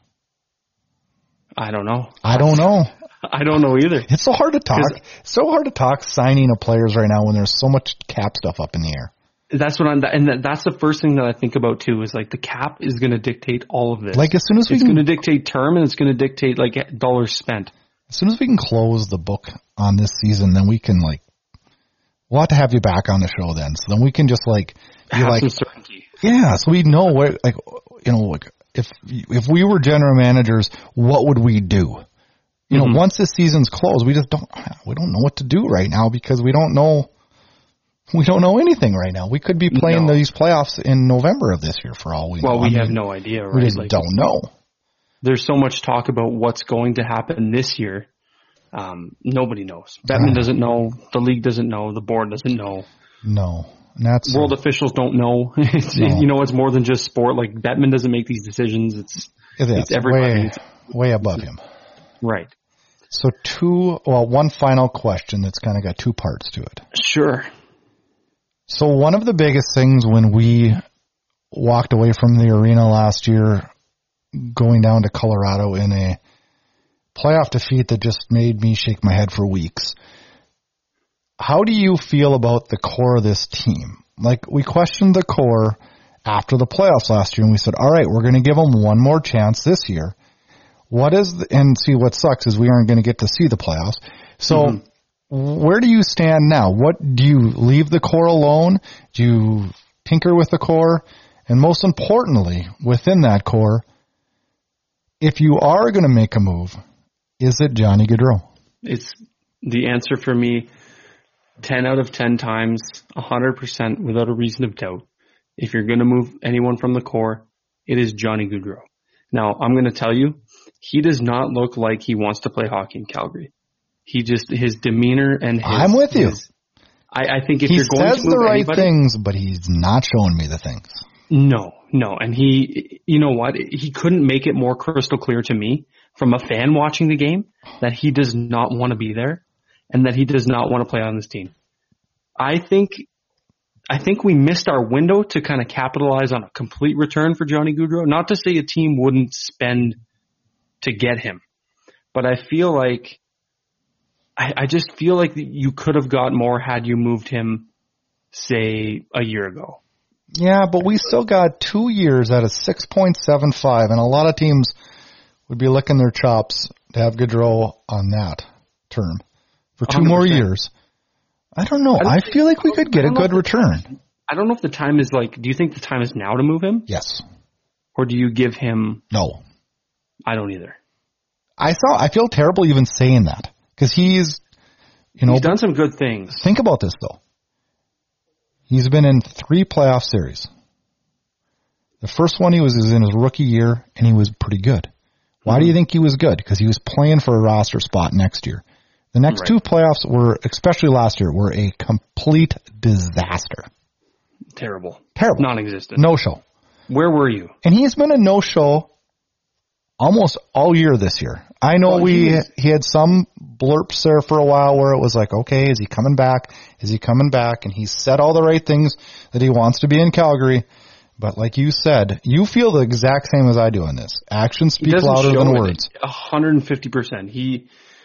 D: I don't know.
B: I don't know.
D: I don't know either.
B: It's so hard to talk. It's so hard to talk signing of players right now when there's so much cap stuff up in the air.
D: That's the first thing that I think about too is like the cap is going to dictate all of this.
B: Like as soon as
D: it's going to dictate term and it's going to dictate like dollars spent.
B: As soon as we can close the book on this season, then we can like, we'll have to have you back on the show then. So then we can just like, be like,
D: some certainty.
B: Yeah. So we know where, like, you know, like if we were general managers, what would we do? You know, once this season's closed, we don't know what to do right now because we don't know anything right now. We could be playing these playoffs in November of this year for all we know.
D: Well, we have no idea, right?
B: We just don't know.
D: There's so much talk about what's going to happen this year. Nobody knows. Bettman doesn't know. The league doesn't know. The board doesn't know.
B: No. And that's
D: world officials don't know. You know, it's more than just sport. Like Bettman doesn't make these decisions. It's everybody.
B: Way above him.
D: Right.
B: So one final question that's kind of got two parts to it.
D: Sure.
B: So one of the biggest things when we walked away from the arena last year, going down to Colorado in a playoff defeat that just made me shake my head for weeks. How do you feel about the core of this team? Like, we questioned the core after the playoffs last year, and we said, all right, we're going to give them one more chance this year. And see, what sucks is we aren't going to get to see the playoffs. So where do you stand now? What do you leave the core alone? Do you tinker with the core? And most importantly, within that core, if you are going to make a move, is it Johnny Gaudreau?
D: It's the answer for me 10 out of 10 times, 100% without a reason of doubt. If you're going to move anyone from the core, it is Johnny Gaudreau. Now, I'm going to tell you, he does not look like he wants to play hockey in Calgary. His demeanor and
B: I'm with you.
D: I think if you're going to move
B: he says the right things, but he's not showing me the things.
D: No. And you know what? He couldn't make it more crystal clear to me from a fan watching the game that he does not want to be there and that he does not want to play on this team. I think we missed our window to kind of capitalize on a complete return for Johnny Gaudreau. Not to say a team wouldn't spend to get him, but I feel like I just feel like you could have got more had you moved him, say, a year ago.
B: Yeah, but we still got 2 years at a 6.75, and a lot of teams would be licking their chops to have Gaudreau on that term for 2 more years. I don't know. I feel like we could get a good return.
D: I don't know if the time is like, do you think the time is now to move him?
B: Yes.
D: Or do you give him?
B: No.
D: I don't either.
B: I feel terrible even saying that because he's
D: done some good things.
B: Think about this though. He's been in 3 playoff series. The first one he was in his rookie year and he was pretty good. Why do you think he was good? Because he was playing for a roster spot next year. The next 2 playoffs especially last year, were a complete disaster.
D: Terrible.
B: Non-existent. No-show.
D: Where were you?
B: And he's been a no-show almost all year this year. I know he had some blurps there for a while where it was like, okay, is he coming back? Is he coming back? And he said all the right things that he wants to be in Calgary. But like you said, you feel the exact same as I do on this. Actions speak louder than words.
D: 150%.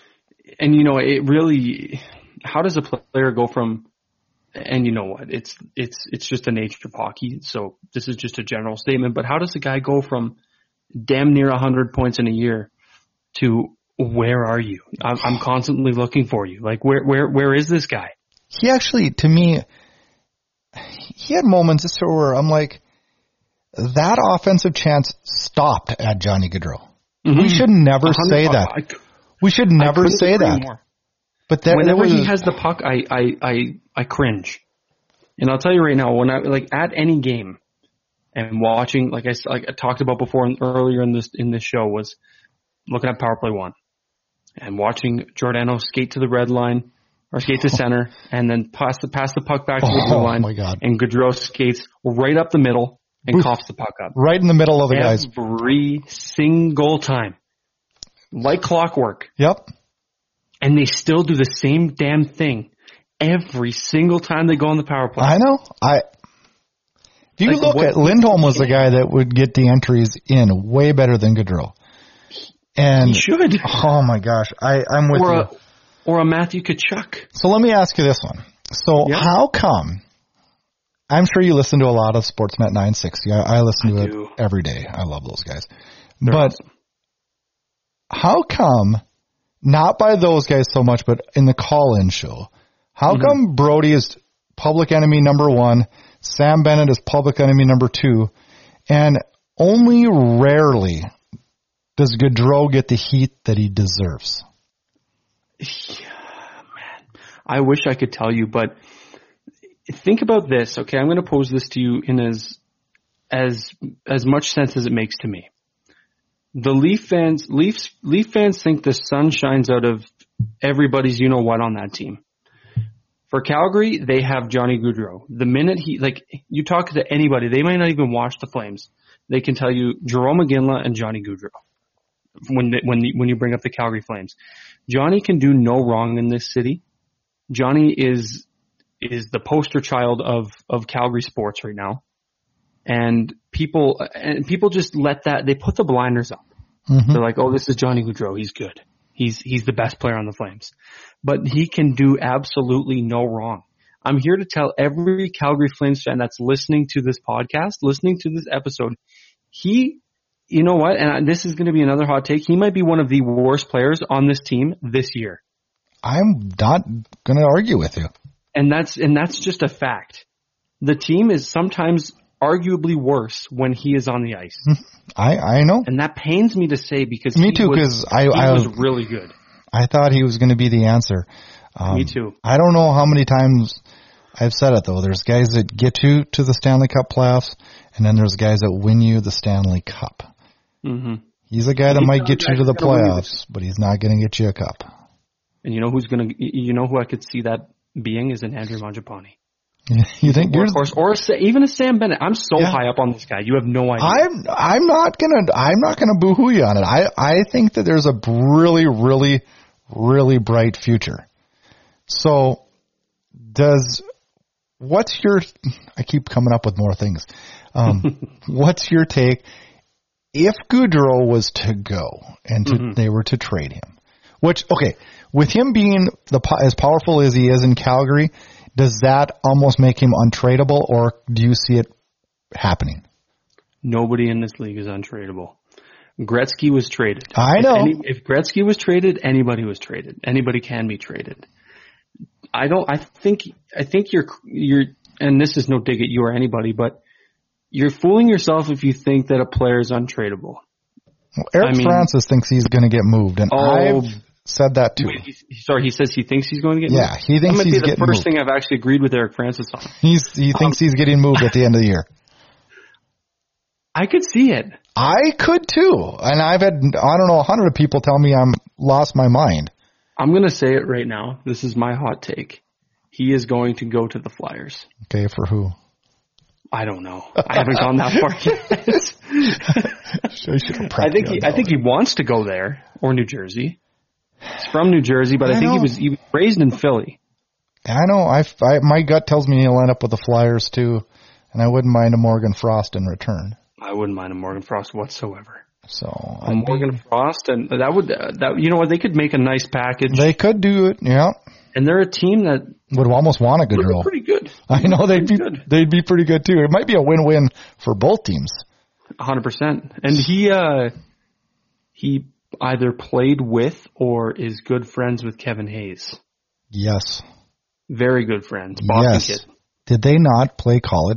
D: It really, how does a player go from, and you know what, it's just the nature of hockey, so this is just a general statement, but how does a guy go from damn near 100 points in a year to where are you? I'm constantly looking for you. Like, where is this guy?
B: He actually, to me, he had moments where I'm like, that offensive chance stopped at Johnny Gaudreau. Mm-hmm. We should never say that. We should never say that. More.
D: But whenever he has the puck, I cringe. And I'll tell you right now, when I at any game and watching, like I talked about before earlier in this show, was looking at power play 1 and watching Giordano skate to the red line or skate to center and then pass the puck back to the blue line.
B: Oh my God.
D: And Gaudreau skates right up the middle and coughs the puck up.
B: Right in the middle of the guys.
D: Every single time. Like clockwork.
B: Yep.
D: And they still do the same damn thing every single time they go on the power play.
B: I know. If you look at Lindholm was the guy that would get the entries in way better than Gaudreau. And
D: he should.
B: Oh my gosh. I'm with you.
D: Or a Matthew Tkachuk.
B: So let me ask you this one. So how come, I'm sure you listen to a lot of Sportsnet 960. I listen to it every day. I love those guys. They're awesome. How come, not by those guys so much, but in the call-in show, how come Brody is public enemy number 1, Sam Bennett is public enemy number 2, and only rarely does Gaudreau get the heat that he deserves?
D: Yeah, man, I wish I could tell you, but think about this. Okay, I'm going to pose this to you in as much sense as it makes to me. The Leaf fans think the sun shines out of everybody's you-know-what on that team. For Calgary, they have Johnny Gaudreau. The minute you talk to anybody, they might not even watch the Flames. They can tell you Jarome Iginla and Johnny Gaudreau when you bring up the Calgary Flames. Johnny can do no wrong in this city. Johnny is the poster child of Calgary sports right now. And people just let that, they put the blinders up. Mm-hmm. They're like, oh, this is Johnny Gaudreau. He's good. He's the best player on the Flames. But he can do absolutely no wrong. I'm here to tell every Calgary Flames fan that's listening to this podcast, listening to this episode, you know what? And this is going to be another hot take. He might be one of the worst players on this team this year.
B: I'm not going to argue with you.
D: And that's just a fact. The team is sometimes arguably worse when he is on the ice.
B: I know.
D: And that pains me to say because
B: me too, because I
D: was really good.
B: I thought he was going to be the answer.
D: Me too.
B: I don't know how many times I've said it though. There's guys that get you to the Stanley Cup playoffs, and then there's guys that win you the Stanley Cup. Mm-hmm. He's a guy that might get you to the playoffs, but he's not going to get you a cup.
D: And you know who I could see that being is an Andrew Mangiapane.
B: You think
D: or even a Sam Bennett? I'm so high up on this guy. You have no idea.
B: I'm not gonna boo-hoo you on it. I think that there's a really, really, really bright future. So I keep coming up with more things. What's your take if Gaudreau was to go and they were to trade him? Which, okay, with him being as powerful as he is in Calgary, does that almost make him untradeable, or do you see it happening?
D: Nobody in this league is untradeable. Gretzky was traded.
B: I know.
D: If Gretzky was traded, anybody was traded. Anybody can be traded. I think you're, and this is no dig at you or anybody, but you're fooling yourself if you think that a player is untradeable.
B: Well, Eric Francis thinks he's going to get moved, and I've said that too.
D: Wait, he says he thinks he's going to get moved?
B: Yeah, he thinks he's getting moved. That might be the first
D: thing I've actually agreed with Eric Francis on.
B: He thinks he's getting moved at the end of the year.
D: I could see it.
B: I could too. And I've had, 100 people tell me I'm lost my mind.
D: I'm going to say it right now. This is my hot take. He is going to go to the Flyers.
B: Okay, for who?
D: I don't know. I haven't gone that far yet. I think he wants to go there, or New Jersey. He's from New Jersey, but I think he was raised in Philly.
B: I know. My gut tells me he'll end up with the Flyers too, and I wouldn't mind a Morgan Frost in return.
D: I wouldn't mind a Morgan Frost whatsoever.
B: So
D: Morgan Frost, and that you know what, they could make a nice package.
B: They could do it, yeah. And
D: they're a team that
B: would almost want a Gaudreau.
D: Pretty good.
B: I know they'd be pretty good too. It might be a win-win for both teams.
D: 100%. And he either played with or is good friends with Kevin Hayes.
B: Yes.
D: Very good friends. Boston kid.
B: Did they not play college hockey?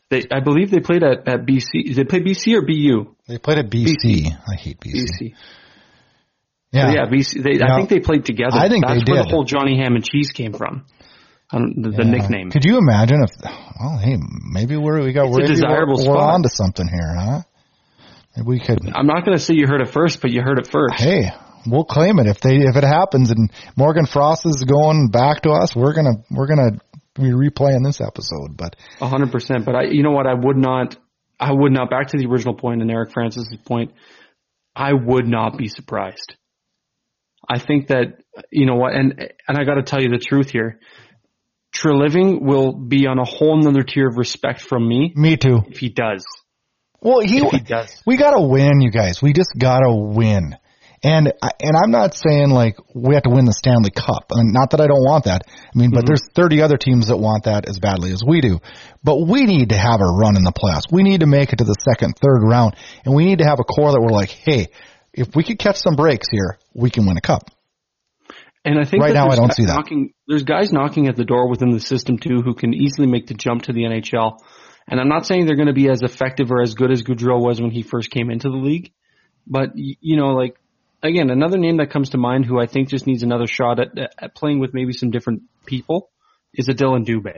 D: I believe they played at BC. Did they play BC or BU?
B: They played at BC. I hate BC.
D: Yeah, so BC. I think they played together.
B: I think
D: that's
B: they did.
D: where the whole Johnny Ham and Cheese came from. The nickname.
B: Could you imagine if? Well, hey, maybe we're on to something here, huh? Maybe we could.
D: I'm not going to say you heard it first, but you heard it first.
B: Hey, we'll claim it if it happens and Morgan Frost is going back to us. We're gonna be replaying this episode, but
D: 100%. But you know what? I would not. Back to the original point and Eric Francis's point. I would not be surprised. I think that, you know what, and I got to tell you the truth here. Treliving will be on a whole nother tier of respect from me.
B: Me too.
D: If he does.
B: Well, he does. We got to win, you guys. We just got to win. And I'm not saying like we have to win the Stanley Cup. I mean, not that I don't want that. I mean, but there's 30 other teams that want that as badly as we do. But we need to have a run in the playoffs. We need to make it to the second, third round. And we need to have a core that we're like, hey, if we could catch some breaks here, we can win a cup.
D: And I think
B: right now I don't see that.
D: There's guys knocking at the door within the system too who can easily make the jump to the NHL. And I'm not saying they're going to be as effective or as good as Gaudreau was when he first came into the league. But, you know, like, again, another name that comes to mind who I think just needs another shot at playing with maybe some different people is a Dylan Dubé.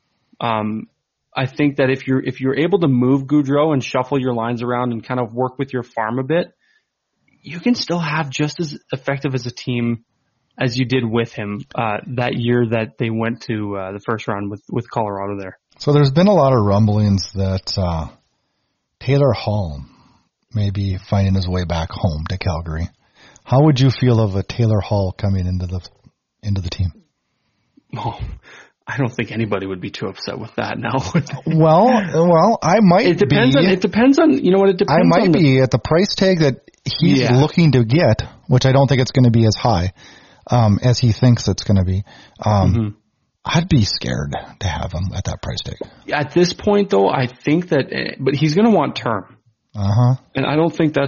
D: I think that if you're able to move Gaudreau and shuffle your lines around and kind of work with your farm a bit, you can still have just as effective as a team as you did with him that year that they went to the first round with Colorado there.
B: So there's been a lot of rumblings that Taylor Hall may be finding his way back home to Calgary. How would you feel of a Taylor Hall coming into the team?
D: Oh, I don't think anybody would be too upset with that now.
B: well, I might.
D: It depends on you know what it depends.
B: I might be at the price tag that he's looking to get, which I don't think it's going to be as high as he thinks it's going to be. I'd be scared to have him at that price tag.
D: At this point, though, I think that, but he's going to want term. And I don't think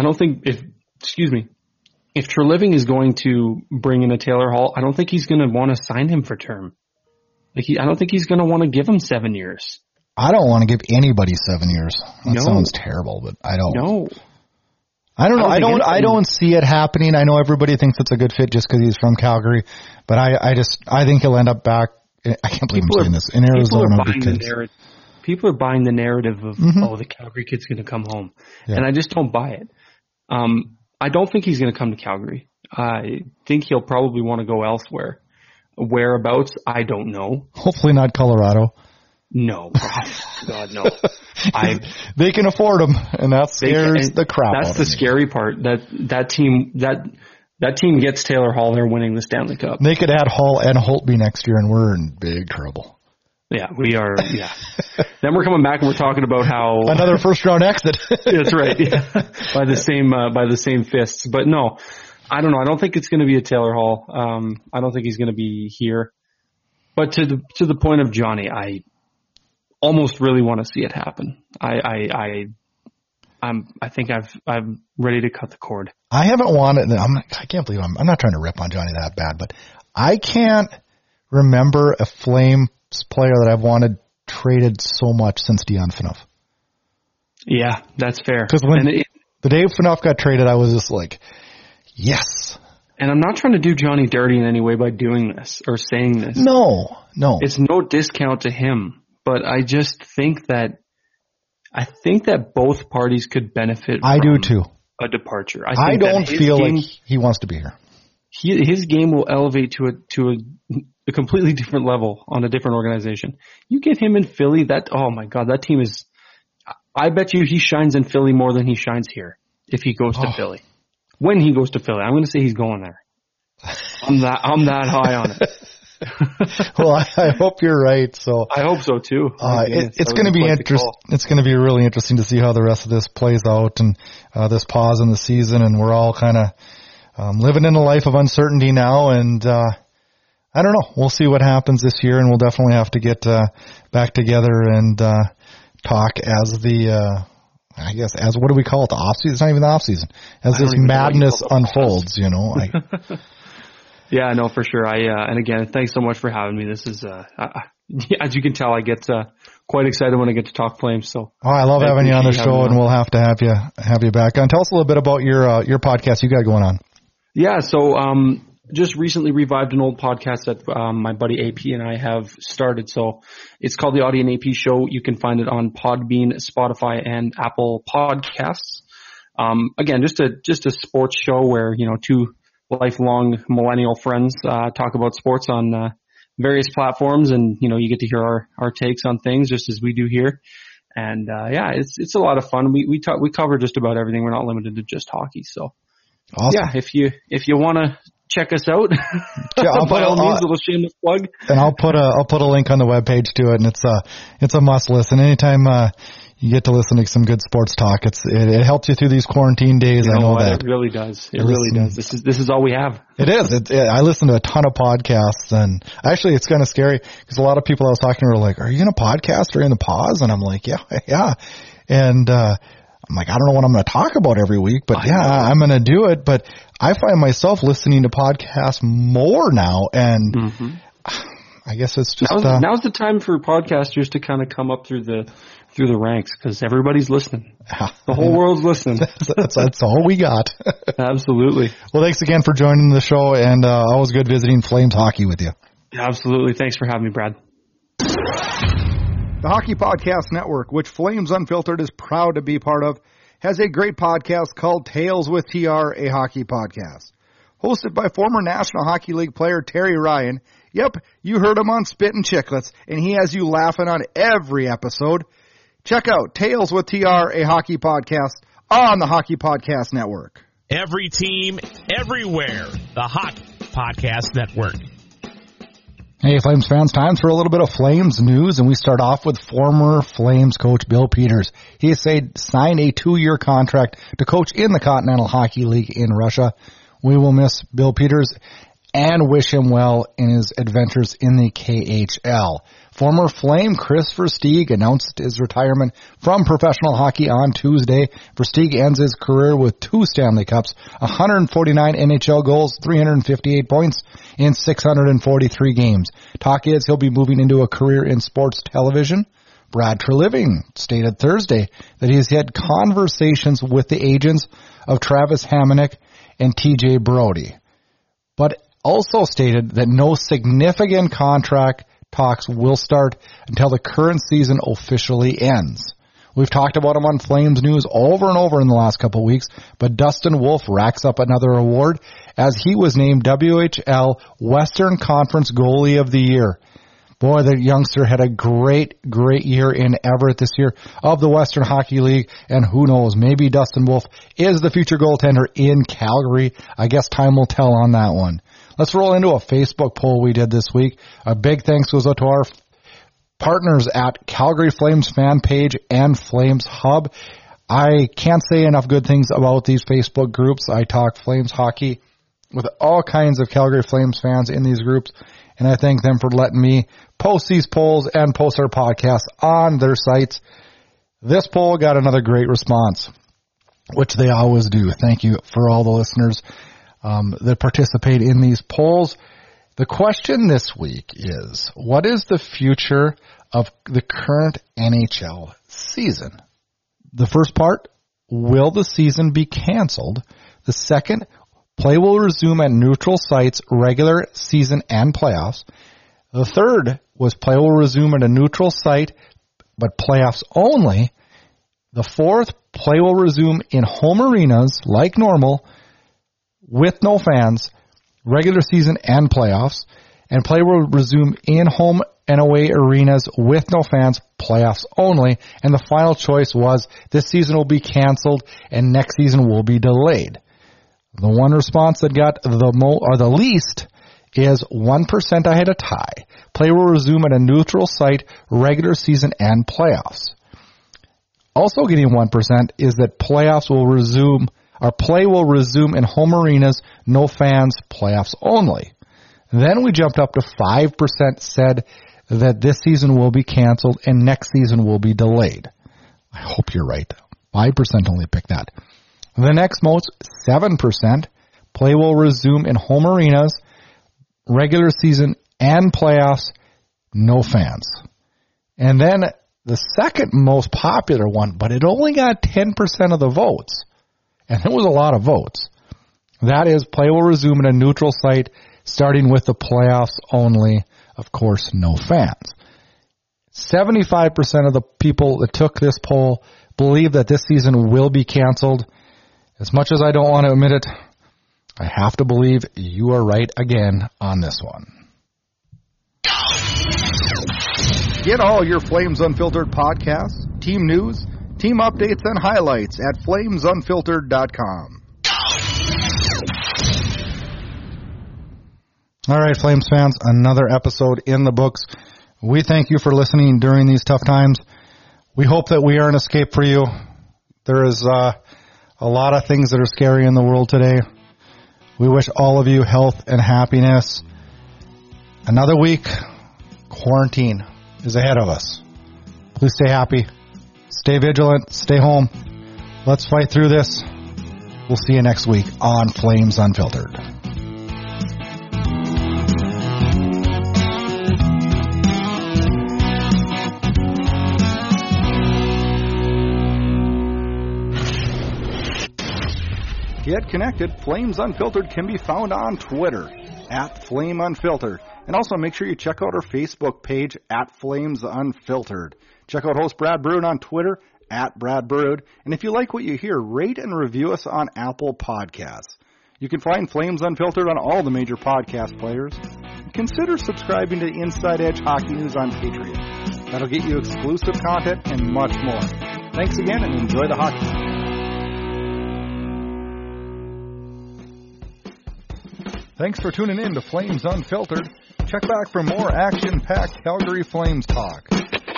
D: if Treliving is going to bring in a Taylor Hall, I don't think he's going to want to sign him for term. I don't think he's going to want to give him 7 years.
B: I don't want to give anybody 7 years. That sounds terrible, but I don't.
D: No.
B: I don't know. I don't see it happening. I know everybody thinks it's a good fit just because he's from Calgary, but I think he'll end up back. I can't believe I'm saying this in Arizona.
D: People are buying the narrative of the Calgary kid's going to come home, and I just don't buy it. I don't think he's going to come to Calgary. I think he'll probably want to go elsewhere. Whereabouts, I don't know.
B: Hopefully not Colorado.
D: No, God, no.
B: They can afford him, and that scares the crap out of me.
D: That's the scary part. That team gets Taylor Hall. They're winning the Stanley Cup.
B: They could add Hall and Holtby next year, and we're in big trouble.
D: Yeah, we are. Yeah. Then we're coming back and we're talking about how
B: another first round exit.
D: That's right. Yeah. By the same fists. But no, I don't know. I don't think it's going to be a Taylor Hall. I don't think he's going to be here. But to the point of Johnny, I almost really want to see it happen. I think I'm ready to cut the cord. I
B: haven't wanted. I can't believe I'm not trying to rip on Johnny that bad, but I can't remember a Flames player that I've wanted traded so much since Dion Phaneuf.
D: Yeah, that's fair.
B: Because when the day Phaneuf got traded, I was just like, yes.
D: And I'm not trying to do Johnny dirty in any way by doing this or saying this.
B: No.
D: It's no discount to him, but I just think that both parties could benefit from
B: do too.
D: A departure.
B: I don't feel like he wants to be here.
D: His game will elevate to a completely different level on a different organization. You get him in Philly, oh my God, that team is, I bet you he shines in Philly more than he shines here if he goes to Philly. When he goes to Philly, I'm going to say he's going there. I'm that high on it.
B: Well, I hope you're right. So
D: I hope so too.
B: It's going to be interesting. It's going to be really interesting to see how the rest of this plays out and this pause in the season. And we're all kind of living in a life of uncertainty now. And I don't know. We'll see what happens this year, and we'll definitely have to get back together and talk as as what do we call it? The off season? It's not even the off season. As this madness unfolds,
D: Yeah, no, for sure. And again, thanks so much for having me. This is Yeah, as you can tell, I get quite excited when I get to talk Flames. So,
B: I love having you on the show, and we'll have to have you back on. Tell us a little bit about your podcast you got going on.
D: Yeah, so just recently revived an old podcast that my buddy AP and I have started. So it's called the Audie and AP Show. You can find it on Podbean, Spotify, and Apple Podcasts. Again, just a sports show where, you know, two lifelong millennial friends talk about sports on various platforms, and, you know, you get to hear our takes on things just as we do here. And yeah, it's a lot of fun. We cover just about everything. We're not limited to just hockey. So
B: awesome.
D: Yeah, if you want to check us out, by all means, a little shameless plug.
B: And I'll put a link on the webpage to it, and it's a must listen. Anytime you get to listen to some good sports talk, it helps you through these quarantine days. I know that
D: it really does. It really does. This is all we have.
B: It is. I listen to a ton of podcasts, and actually, it's kind of scary because a lot of people I was talking to were like, "Are you in a podcast or in the pause?" And I'm like, "Yeah." And I'm like, I don't know what I'm going to talk about every week, but I'm going to do it. But I find myself listening to podcasts more now, and I guess it's just
D: now's the time for podcasters to kind of come up through the ranks, because everybody's listening. The whole world's listening.
B: That's all we got.
D: Absolutely.
B: Well, thanks again for joining the show, and always good visiting Flames hockey with you.
D: Absolutely. Thanks for having me, Brad.
B: The Hockey Podcast Network, which Flames Unfiltered is proud to be part of, has a great podcast called Tales with TR, a hockey podcast. Hosted by former National Hockey League player Terry Ryan. Yep, you heard him on Spittin' Chicklets, and he has you laughing on every episode. Check out Tales with TR, a hockey podcast on the Hockey Podcast Network.
A: Every team, everywhere. The Hockey Podcast Network.
B: Hey, Flames fans, time for a little bit of Flames news, and we start off with former Flames coach Bill Peters. He has signed a 2-year contract to coach in the Continental Hockey League in Russia. We will miss Bill Peters and wish him well in his adventures in the KHL. Former Flame Chris Versteeg announced his retirement from professional hockey on Tuesday. Versteeg ends his career with 2 Stanley Cups, 149 NHL goals, 358 points in 643 games. Talk is he'll be moving into a career in sports television. Brad Treliving stated Thursday that he's had conversations with the agents of Travis Hamonic and TJ Brody, but also stated that no significant contract talks will start until the current season officially ends. We've talked about him on Flames News over and over in the last couple of weeks, but Dustin Wolf racks up another award as he was named WHL Western Conference Goalie of the Year. Boy, the youngster had a great year in Everett this year of the Western Hockey League, and who knows, maybe Dustin Wolf is the future goaltender in Calgary. I guess time will tell on that one. Let's roll into a Facebook poll we did this week. A big thanks goes out to our partners at Calgary Flames fan page and Flames Hub. I can't say enough good things about these Facebook groups. I talk Flames hockey with all kinds of Calgary Flames fans in these groups, and I thank them for letting me post these polls and post our podcast on their sites. This poll got another great response, which they always do. Thank you for all the listeners that participate in these polls. The question this week is, what is the future of the current NHL season? The first part, will the season be canceled? The second, play will resume at neutral sites, regular season and playoffs. The third was play will resume at a neutral site, but playoffs only. The fourth, play will resume in home arenas like normal with no fans, regular season and playoffs. And play will resume in home and away arenas with no fans, playoffs only. And the final choice was this season will be canceled and next season will be delayed. The one response that got the least is 1% I had a tie. Play will resume at a neutral site, regular season and playoffs. Also getting 1% is that playoffs will resume, or play will resume in home arenas, no fans, playoffs only. Then we jumped up to 5% said that this season will be canceled and next season will be delayed. I hope you're right. 5% only picked that. The next most, 7%, play will resume in home arenas, regular season and playoffs, no fans. And then the second most popular one, but it only got 10% of the votes. And it was a lot of votes. That is, play will resume at a neutral site, starting with the playoffs only. Of course, no fans. 75% of the people that took this poll believe that this season will be canceled. As much as I don't want to admit it, I have to believe you are right again on this one. Get all your Flames Unfiltered podcasts, team news, team updates, and highlights at FlamesUnfiltered.com. All right, Flames fans, another episode in the books. We thank you for listening during these tough times. We hope that we are an escape for you. There is a lot of things that are scary in the world today. We wish all of you health and happiness. Another week, quarantine is ahead of us. Please stay happy, stay vigilant, stay home. Let's fight through this. We'll see you next week on Flames Unfiltered. Get connected. Flames Unfiltered can be found on Twitter at Flame Unfiltered. And also make sure you check out our Facebook page at Flames Unfiltered. Check out host Brad Brood on Twitter at Brad Brood. And if you like what you hear, rate and review us on Apple Podcasts. You can find Flames Unfiltered on all the major podcast players. Consider subscribing to Inside Edge Hockey News on Patreon. That'll get you exclusive content and much more. Thanks again and enjoy the hockey. Thanks for tuning in to Flames Unfiltered. Check back for more action-packed Calgary Flames talk.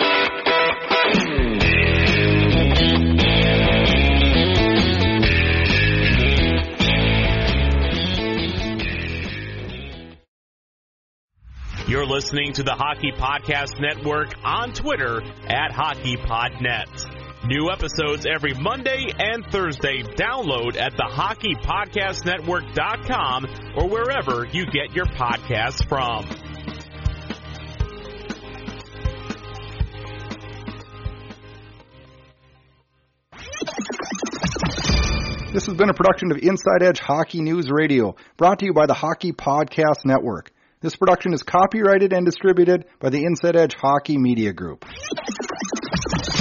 A: You're listening to the Hockey Podcast Network on Twitter at HockeyPodNet. New episodes every Monday and Thursday. Download at thehockeypodcastnetwork.com or wherever you get your podcasts from.
B: This has been a production of Inside Edge Hockey News Radio, brought to you by the Hockey Podcast Network. This production is copyrighted and distributed by the Inside Edge Hockey Media Group.